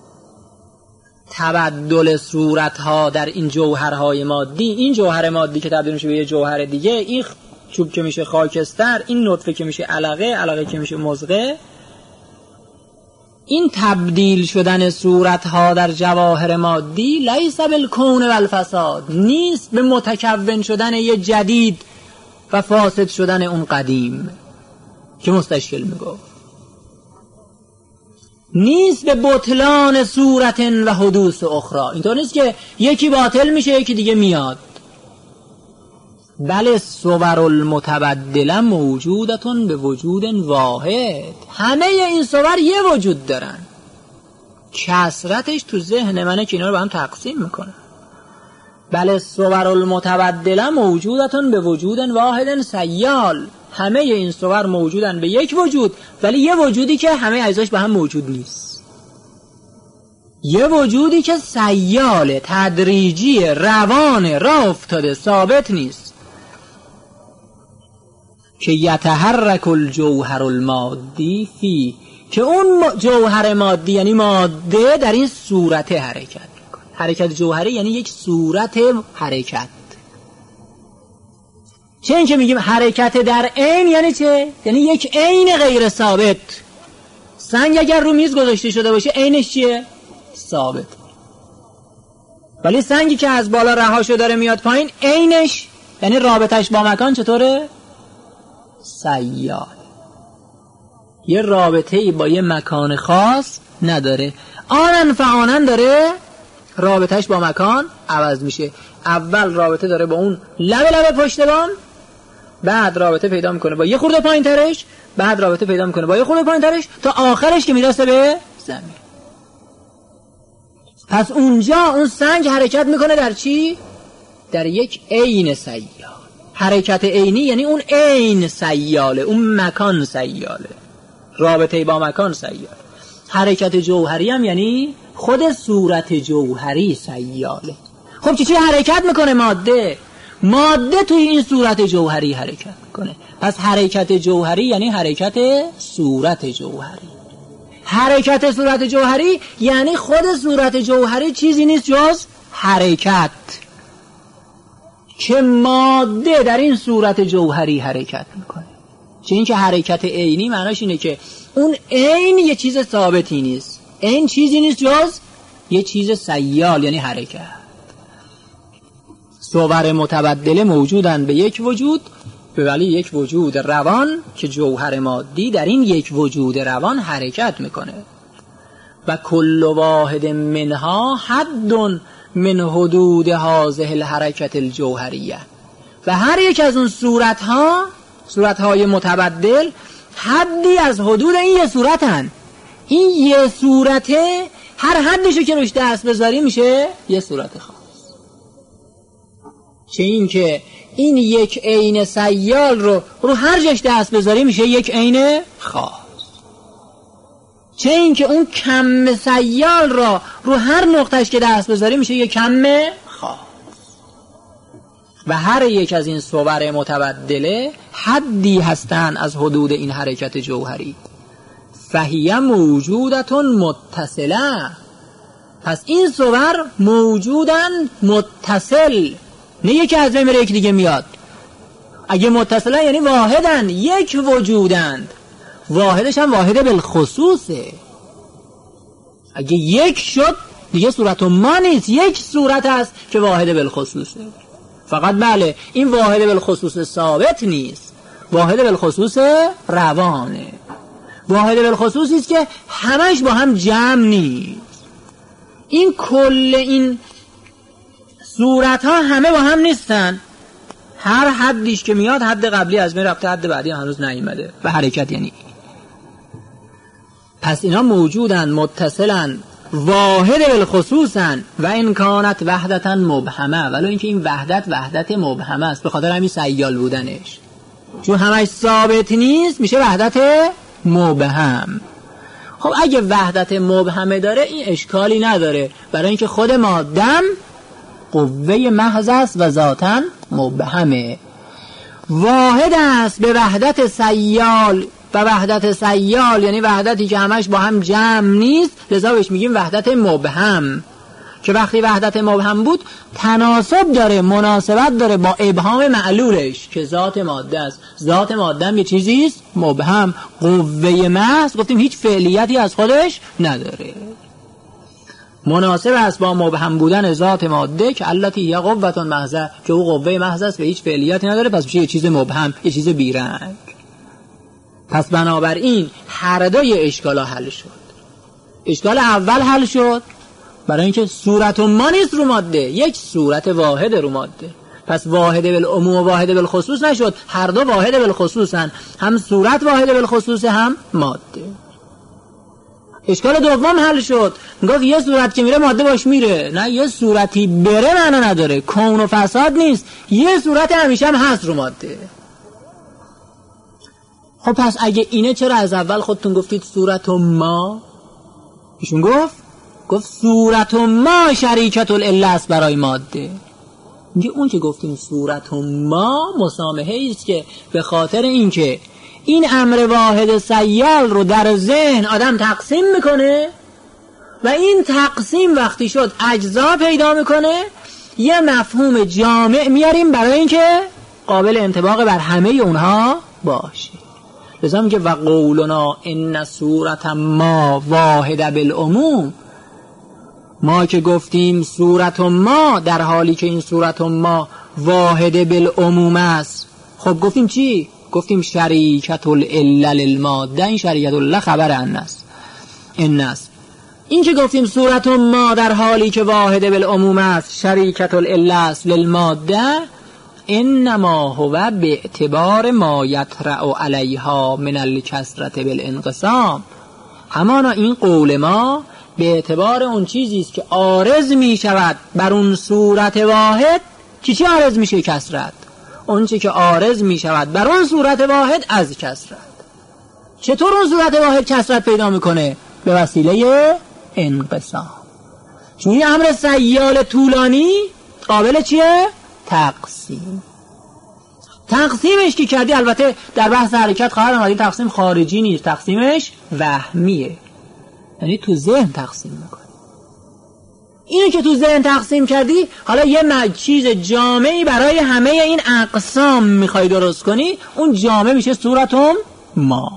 تبدل صورتها در این جوهرهای مادی، این جوهر مادی که تبدیل میشه به یه جوهر دیگه، این چوب که میشه خاکستر، این نطفه که میشه علقه، علقه که میشه مضغه، این تبدیل شدن صورتها در جواهر مادی لیس بالکون والفساد، نیست به متکون شدن یه جدید و فاسد شدن اون قدیم که مستشکل میگفت، نیست به بطلان صورت و حدوث اخرى. اینطور نیست که یکی باطل میشه یکی دیگه میاد. بله صور المتبدله موجودتون به وجود واحد، همه این صور یه وجود دارن، کثرتش تو ذهن منه که اینا رو با هم تقسیم میکنه. بله صور المتبدله موجودتون به وجود واحد سیال، همه این صور موجودن به یک وجود، ولی یه وجودی که همه اجزاش با هم موجود نیست. یه وجودی که سیال، تدریجی، روان، راه افتاده، ثابت نیست. که یتحرک الجوهر المادی فی، که اون جوهر مادی یعنی ماده در این صورت حرکت میکنه. حرکت جوهری یعنی یک صورت حرکت. چه این که میگیم حرکت در عین یعنی چه؟ یعنی یک عین غیر ثابت. سنگ اگر رو میز گذاشته شده باشه عینش چیه؟ ثابت. ولی سنگی که از بالا رها شده داره میاد پایین، عینش یعنی رابطش با مکان چطوره؟ سیال. یه رابطه‌ای با یه مکان خاص نداره. آنن فآنن داره رابطش با مکان عوض میشه. اول رابطه داره با اون لب پشت بام، بعد رابطه پیدا میکنه با یه خورده پایین ترش، بعد رابطه پیدا میکنه با یه خورده پایین ترش، تا آخرش که میرسه به زمین. پس اونجا اون سنگ حرکت میکنه در چی؟ در یک عین سیال. حرکت عینی یعنی اون عین سیاله، اون مکان سیاله، رابطه با مکان سیاله. حرکت جوهری هم یعنی خود صورت جوهری سیاله. خب چی حرکت میکنه؟ ماده توی این صورت جوهری حرکت میکنه. پس حرکت جوهری یعنی حرکت صورت جوهری. حرکت صورت جوهری یعنی خود صورت جوهری چیزی نیست جز حرکت، که ماده در این صورت جوهری حرکت میکنه. چه این که حرکت عینی معناش اینه که اون عین یه چیز ثابتی نیست، عین چیزی نیست جز یه چیز سیال یعنی حرکت. صور متبدله موجودن به یک وجود، ولی یک وجود روان که جوهر مادی در این یک وجود روان حرکت میکنه. و کل واحد منها حد من حدود هذه الحرکت الجوهریه. و هر یک از اون صورتهای متبدل حدی از حدود این یه صورتن. این یه صورته هر حدشو که روش دست بذاری میشه یه صورت خاص. چه این که این یک عین سیال رو هر جاش دست بذاری میشه یک عین خاص. چه این که اون کم سیال رو هر نقطهش که دست بذاری میشه یک کم خاص. و هر یک از این صور متبدله حدی هستن از حدود این حرکت جوهری. فهیه موجودتون متصله. پس این صور موجودن متصل، نه یکی از بین میره یک دیگه میاد. اگه متصله یعنی واحدن، یک وجودند. واحدش هم واحد بالخصوصه. اگه یک شد دیگه صورت ما نیست، یک صورت هست که واحد بالخصوصه. فقط بله این واحد بالخصوص ثابت نیست، واحد بالخصوص روانه. واحد بالخصوصی است که همش با هم جمع نیست. این کل این صورت ها همه با هم نیستن. هر حدیش که میاد حد قبلی از بین رفته، حد بعدی هنوز نیومده. و حرکت یعنی پس اینا موجودن متصلن واحد بالخصوصن. و این کانت وحدتا مبهمه، ولو اینکه این وحدت مبهمه است، به خاطر همین سیال بودنش. چون همش ثابت نیست میشه وحدت مبهم. خب اگه وحدت مبهمه داره این اشکالی نداره، برای اینکه خود مادم قوه محض است و ذاتاً مبهمه. واحد است به وحدت سیال، و وحدت سیال یعنی وحدتی که همش با هم جمع نیست، لذا بهش میگیم وحدت مبهم. که وقتی وحدت مبهم بود تناسب داره، مناسبت داره با ابهام معلولش که ذات ماده است. ذات ماده هم یه چیزی است مبهم. قوه محض گفتیم هیچ فعلیتی از خودش نداره، مناسب است با مبهم بودن ذات ماده که التی هی قوة محضه، که او قوه محض است و هیچ فعلیتی نداره، پس میشه یه چیز مبهم، یه چیز بیرنگ. پس بنابراین هر دوی اشکالا حل شد. اشکال اول حل شد برای اینکه صورت ما نیست رو ماده، یک صورت واحد رو ماده. پس واحد بالعموم و واحد بالخصوص نشد، هر دو واحد بالخصوصن، هم صورت واحد بالخصوص هم ماده. اشکال دوم حل شد، گفت یه صورت که میره ماده باش میره. نه، یه صورتی بره معنا نداره، کون و فساد نیست، یه صورت همیشه هم هست رو ماده. خب پس اگه اینه چرا از اول خودتون گفتید صورت ما؟ ایشون گفت صورت ما شریکت العله است برای ماده. میگه اون که گفتیم صورت ما مسامحه است که به خاطر اینکه این امر واحد سیال رو در ذهن آدم تقسیم میکنه و این تقسیم وقتی شد اجزا پیدا میکنه، یه مفهوم جامع میاریم برای اینکه قابل انطباق بر همه اونها باشه. لذا میگه و قولنا ان صورت ما واحد بالعموم، ما که گفتیم صورت ما در حالی که این صورت ما واحد بالعموم است. خب گفتیم چی؟ گفتیم شریکت العله للماده. این شریکت العله خبر ان است. این که گفتیم صورت ما در حالی که واحد بالعموم است شریکت العله است للماده، انما هو به اعتبار ما یطرأ علیها من الکثرة بالانقسام. همانا این قول ما به اعتبار اون چیزی است که عارض می شود بر اون صورت واحد. چی عارض میشه؟ کثرت. اون چی که عارض می شود بر اون صورت واحد از کثرت. چطور اون صورت واحد کثرت پیدا میکنه؟ به وسیله انقسام. چون این امر سیال طولانی قابل چیه؟ تقسیم. تقسیمش که کردی، البته در بحث حرکت خواهد آمد این تقسیم خارجی نیست، تقسیمش وهمیه، یعنی تو ذهن تقسیم میکنی. اینو که تو ذهن تقسیم کردی، حالا یه چیز جامعی برای همه این اقسام میخوای درست کنی، اون جامع میشه صورتم ما.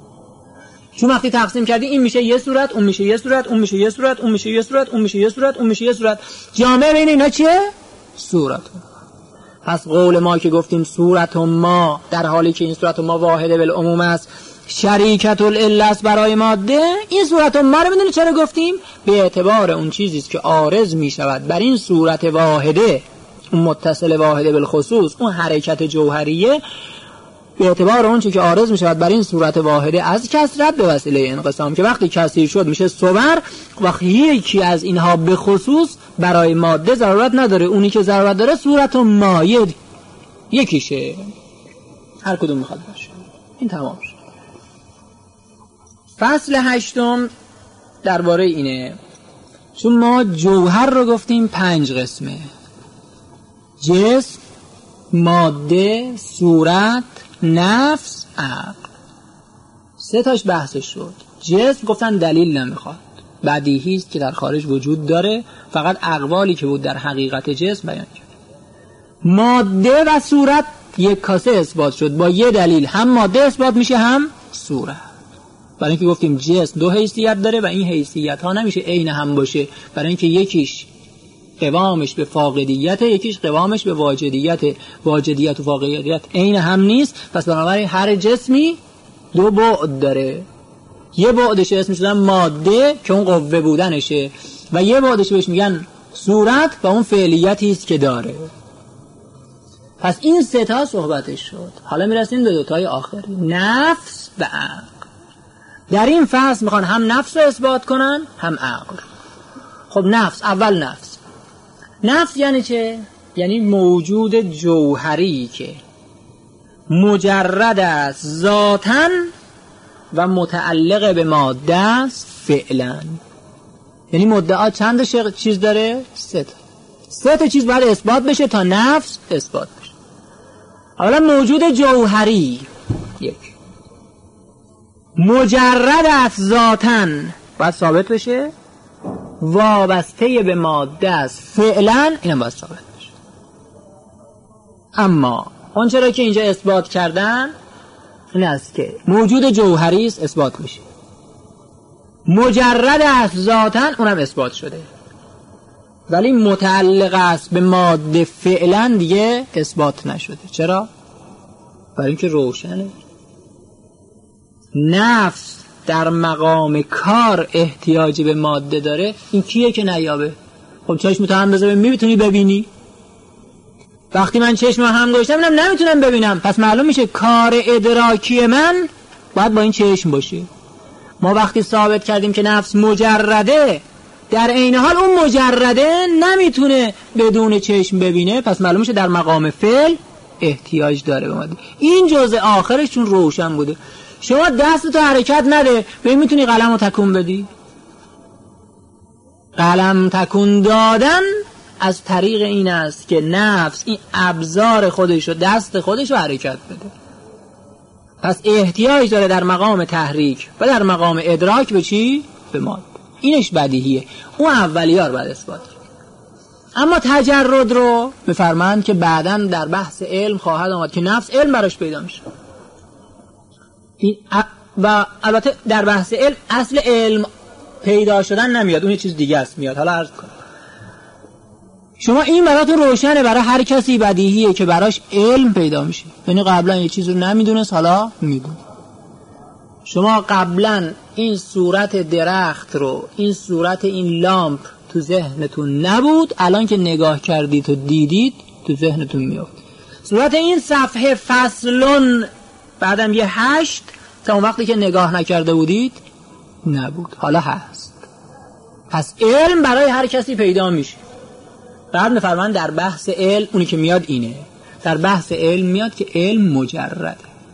چون وقتی تقسیم کردی این میشه یه صورت، اون میشه یه صورت، اون میشه یه صورت، اون میشه یه صورت، اون میشه یه صورت، اون میشه یه صورت، جامع بین اینا چیه؟ صورت. پس قول ما که گفتیم صورت ما در حالی که این صورت ما واحد بالعموم است شریکت العله است برای ماده، این صورت ما رو میدونی چرا گفتیم؟ به اعتبار اون چیزی است که عارض میشود بر این صورت واحده، اون متصل واحده بالخصوص، اون حرکت جوهریه، به اعتبار اون چیزی که عارض میشود بر این صورت واحده از کثرت به وسیله انقسام، که وقتی کثیر شد میشه صور. وقتی یکی از اینها به خصوص برای ماده ضرورت نداره، اونی که ضرورت داره صورت مایه یکیشه، هر کدوم میخواد باشه. این تمام شد. فصل 8 درباره اینه. چون ما جوهر رو گفتیم 5 قسمه: جسم، ماده، صورت، نفس، عقل. 3 تاش بحثش شد. جسم گفتن دلیل نمیخواد، بدیهی است که در خارج وجود داره، فقط اقوالی که بود در حقیقت جسم بیان کرد. ماده و صورت یک کاسه اثبات شد با یه دلیل، هم ماده اثبات میشه هم صورت. برای اینکه گفتیم جسم 2 حیثیت داره و این حیثیت ها نمیشه عین هم باشه، برای اینکه یکیش قوامش به فاقدیت، یکیش قوامش به واجدیت. واجدیت و فاقدیت عین هم نیست، پس بنابراین هر جسمی 2 بعد داره. یه بعدش اسمش میذارن ماده که اون قوه بودنشه، و یه بعدش بهش میگن صورت و اون فعلیتی است که داره. پس این 3 تا صحبتش شد. حالا میرسیم به 2 تای آخری، نفس و عقل. در این فصل میخوان هم نفس رو اثبات کنن هم عقل. خب نفس، اول نفس یعنی چه؟ یعنی موجود جوهری که مجرد است ذاتاً و متعلق به ماده است فعلاً. یعنی مدعا چند چیز داره؟ 3 تا. 3 تا چیز باید اثبات بشه تا نفس اثبات بشه. اولا موجود جوهری، 1 مجرد است ذاتاً باید ثابت بشه، وابسته به ماده است فعلا، اینم باید ثابت بشه. اما اون چرا که اینجا اثبات کردن این است که موجود جوهری است، اثبات میشه. مجرد است ذاتاً، اونم اثبات شده، ولی متعلق است به ماده فعلا دیگه اثبات نشده. چرا؟ برای اینکه روشنه. نفس در مقام کار احتیاجی به ماده داره، این کیه که نیابه؟ خب چشم تو هم بذاره میتونی ببینی؟ وقتی من چشم هم گذاشتم نمیتونم ببینم، پس معلوم میشه کار ادراکی من باید با این چشم باشه. ما وقتی ثابت کردیم که نفس مجرده، در عین حال اون مجرده نمیتونه بدون چشم ببینه، پس معلوم میشه در مقام فعل احتیاج داره به ماده. این جزء آخرش چون روشن بوده. شما دست تو حرکت نده، ببین میتونی قلم رو تکون بدی؟ قلم تکون دادن از طریق این است که نفس این ابزار خودش و دست خودش رو حرکت بده. پس احتیاج داره در مقام تحریک و در مقام ادراک به چی؟ به ماده. اینش بدیهیه، اون اولیار باید اثبات. اما تجرد رو میفرمایند که بعداً در بحث علم خواهد آمد که نفس علم براش پیدا میشه. و البته در بحث علم اصل علم پیدا شدن نمیاد، اون یه چیز دیگه است میاد. حالا عرض کنم شما این براتون روشنه، برای هر کسی بدیهیه که براش علم پیدا میشه. یعنی قبلا یه چیز رو نمیدونست حالا میدونه. شما قبلا این صورت درخت رو، این صورت این لامپ تو ذهنتون نبود، الان که نگاه کردید و دیدید تو ذهنتون میاد. صورت این صفحه فصلون بعدم یه 8 تا اون وقتی که نگاه نکرده بودید نبود، حالا هست. پس علم برای هر کسی پیدا میشه. بعد میفرمان در بحث علم اونی که میاد اینه، در بحث علم میاد که علم مجرده.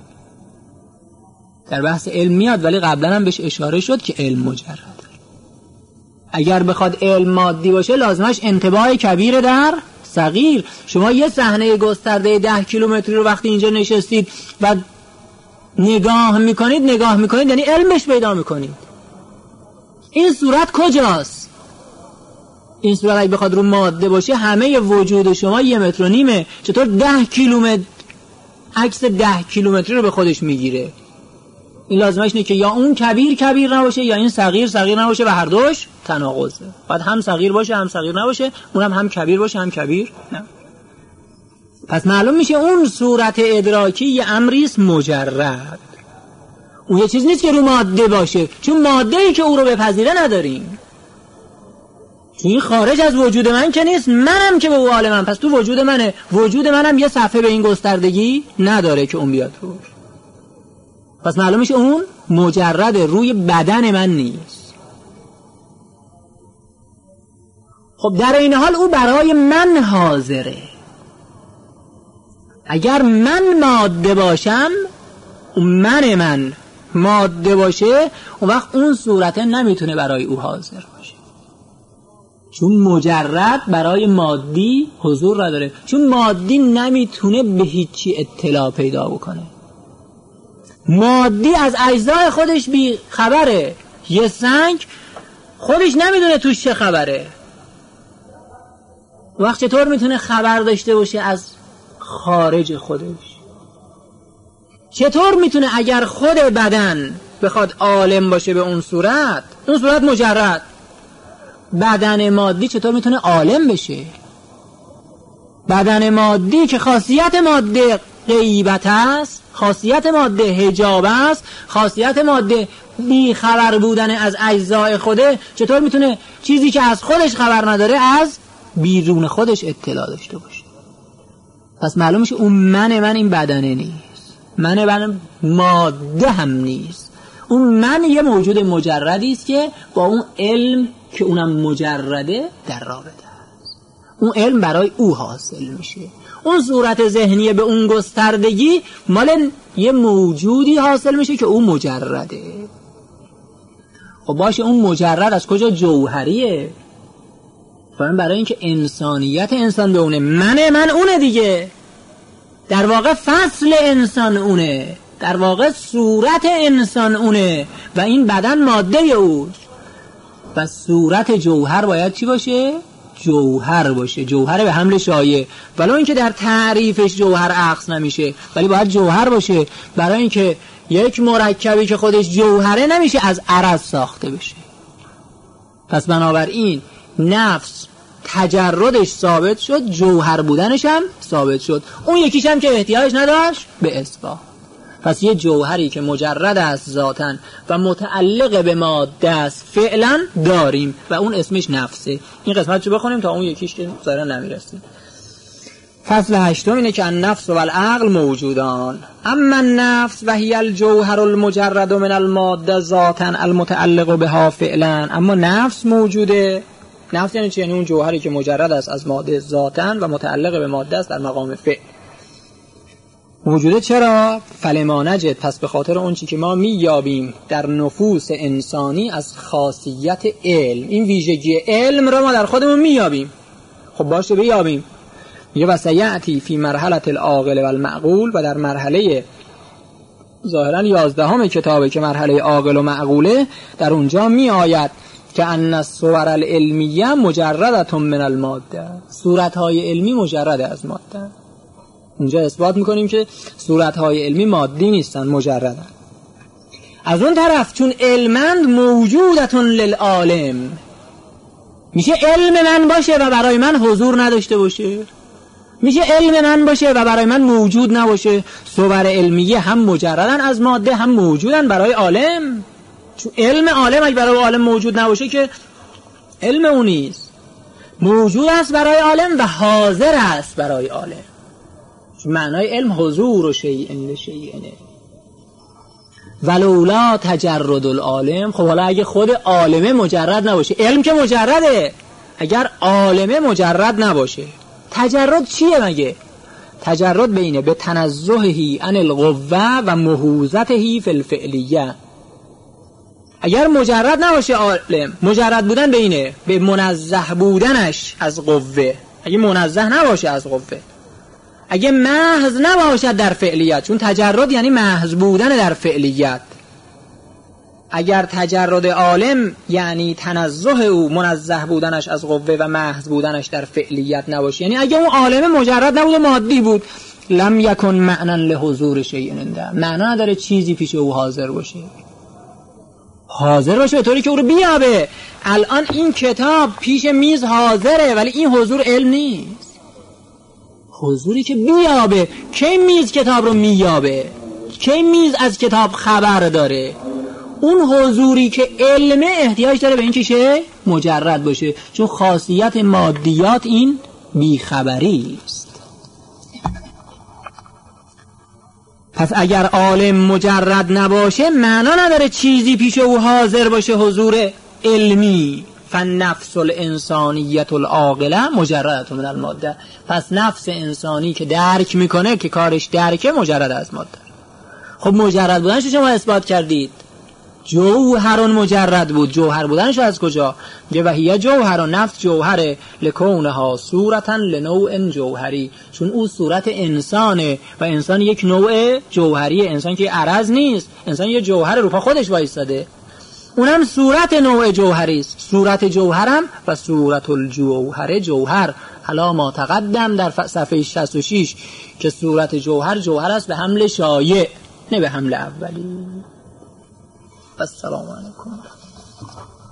در بحث علم میاد ولی قبلا هم بهش اشاره شد که علم مجرده. اگر بخواد علم مادی باشه لازمش انتباه کبیر در صغیر. شما یه صحنه گسترده 10 کیلومتری رو وقتی اینجا نشستید و نگاه میکنید یعنی علمش پیدا میکنید. این صورت کجاست؟ این صورت اگه بخواد رو ماده باشه همه وجود شما 1.5 متر، چطور 10 کیلومتر عکس 10 کیلومتری رو به خودش میگیره؟ این لازمش اینه که یا اون کبیر نباشه یا این صغیر نباشه و هر دوش تناقضه. باید هم صغیر باشه هم صغیر نباشه، اونم هم کبیر باشه هم کبیر نه. پس معلوم میشه اون صورت ادراکی یه امریست مجرد. اون یه چیز نیست که رو ماده باشه، چون ماده‌ای که او رو بپذیره نداریم. چون این خارج از وجود من که نیست، منم که به او عالمم، پس تو وجود منه. وجود منم یه صفحه به این گستردگی نداره که اون بیاد روش. پس معلوم میشه اون مجرد روی بدن من نیست. خب در این حال او برای من حاضره. اگر من ماده باشم، من ماده باشه، اون وقت اون صورت نمیتونه برای او حاضر باشه، چون مجرد برای مادی حضور نداره. چون مادی نمیتونه به هیچی اطلاع پیدا بکنه. مادی از اجزای خودش بی خبره. یه سنگ خودش نمیدونه توش چه خبره، وقت چطور میتونه خبر داشته باشه از خارج خودش؟ چطور میتونه اگر خود بدن بخواد عالم باشه به اون صورت مجرد، بدن مادی چطور میتونه عالم بشه؟ بدن مادی که خاصیت ماده غیبت است، خاصیت ماده حجاب است، خاصیت ماده بی خبر بودن از اجزای خوده، چطور میتونه چیزی که از خودش خبر نداره از بیرون خودش اطلاع داشته باشه؟ پس معلوم میشه اون من این بدنه نیست، من ماده هم نیست. اون من یه موجود مجردی است که با اون علم که اونم مجرده در رابطه است. اون علم برای او حاصل میشه. اون صورت ذهنی به اون گستردگی مال یه موجودی حاصل میشه که اون مجرده. خب باشه اون مجرد از کجا؟ جوهریه. برای اینکه انسانیت انسان به اونه، من اونه دیگه. در واقع فصل انسان اونه، در واقع صورت انسان اونه و این بدن ماده اوست. و صورت جوهر باید چی باشه؟ جوهر باشه، جوهر به حمل شایع. ولو اینکه در تعریفش جوهر عکس نمیشه، ولی باید جوهر باشه. برای اینکه یک مرکبی که خودش جوهره نمیشه از عرض ساخته بشه. پس بنابراین نفس تجردش ثابت شد، جوهر بودنش هم ثابت شد. اون یکیش هم که احتیاج نداشت به اثبات. پس یه جوهری که مجرد است ذاتاً و متعلق به ماده است فعلا داریم و اون اسمش نفسه. این قسمت رو بخونیم تا اون یکیش که ظاهرا نمیرسیم. فصل 8 اینه که النفس و العقل موجودان، اما النفس و هی الجوهر المجرد من الماده ذاتاً المتعلق بها فعلا. اما نفس موجوده. نفس یعنی چی؟ یعنی اون جوهری که مجرد است از ماده ذاتاً و متعلق به ماده است در مقام فعل. موجوده. چرا؟ فلما نجد، پس به خاطر اون چی که ما میابیم در نفوس انسانی از خاصیت علم، این ویژگی علم را ما در خودمون میابیم. خب باشه بیابیم. میگه وسیعتی فی مرحله العاقل و المعقول، و در مرحله ظاهرا 11 کتابه که مرحله عاقل و معقوله، در اونجا می آید که ان الصور العلمیه مجردة من الماده، صورتهای علمی مجرده از ماده. اونجا اثبات میکنیم که صورتهای علمی مادی نیستن، مجردن. از اون طرف چون علمند موجودة للعالم، میشه علم من باشه و برای من حضور نداشته باشه، میشه علم من باشه و برای من موجود نباشه. صور علمیه هم مجردن از ماده، هم موجودن برای عالم. چون علم عالم اگه برای عالم موجود نباشه که علم اون نیست، موجود است برای عالم و حاضر است برای عالم. چون معنای علم حضور و شیء لشیء. ولولا تجرد العالم، خب حالا اگه خود عالمه مجرد نباشه، علم که مجرده، اگر عالمه مجرد نباشه، تجرد چیه مگه؟ تجرد بینه به تنزهی عن القوه و مهوزته فی الفعلیه. اگر مجرد نباشه عالم، مجرد بودن بینه به منزه بودنش از قوه. اگه منزه نباشه از قوه، اگه محض نباشد در فعلیت، چون تجرد یعنی محض بودن در فعلیت. اگر تجرد عالم یعنی تنزه او، منزه بودنش از قوه و محض بودنش در فعلیت نباشه، یعنی اگه اون عالم مجرد نبود و مادی بود، لم یکن معنی لحضور شیء عنده، معنا نداره چیزی پیش او حاضر باشه. حاضر باشه به طوری که او رو بیابه. الان این کتاب پیش میز حاضره، ولی این حضور علم نیست. حضوری که بیابه. کی میز کتاب رو میابه؟ کی میز از کتاب خبر داره؟ اون حضوری که علمه احتیاج داره به این که مجرد باشه، چون خاصیت مادیات این بیخبری است. پس اگر عالم مجرد نباشه، معنا نداره چیزی پیش او حاضر باشه، حضور علمی. فالنفس الانسانیه العاقله مجرده من الماده، پس نفس انسانی که درک میکنه، که کارش درکه، مجرد از ماده. خب مجرد بودنش شما اثبات کردید. جوهر مجرد بود، جوهر بودنش از کجا؟ یه وحیه جوهر، نفس جوهره، لکونها صورتا لنوع جوهری، چون او صورت انسانه و انسان یک نوع جوهریه. انسان که عرض نیست، انسان یه جوهر رو پا خودش وایستاده، اونم صورت نوع جوهری است. صورت جوهرم و صورت الجوهر جوهر. حالا ما تقدم در صفحه 66 که صورت جوهر است به حمل شایع، نه به حمل اولی. السلام علیکم.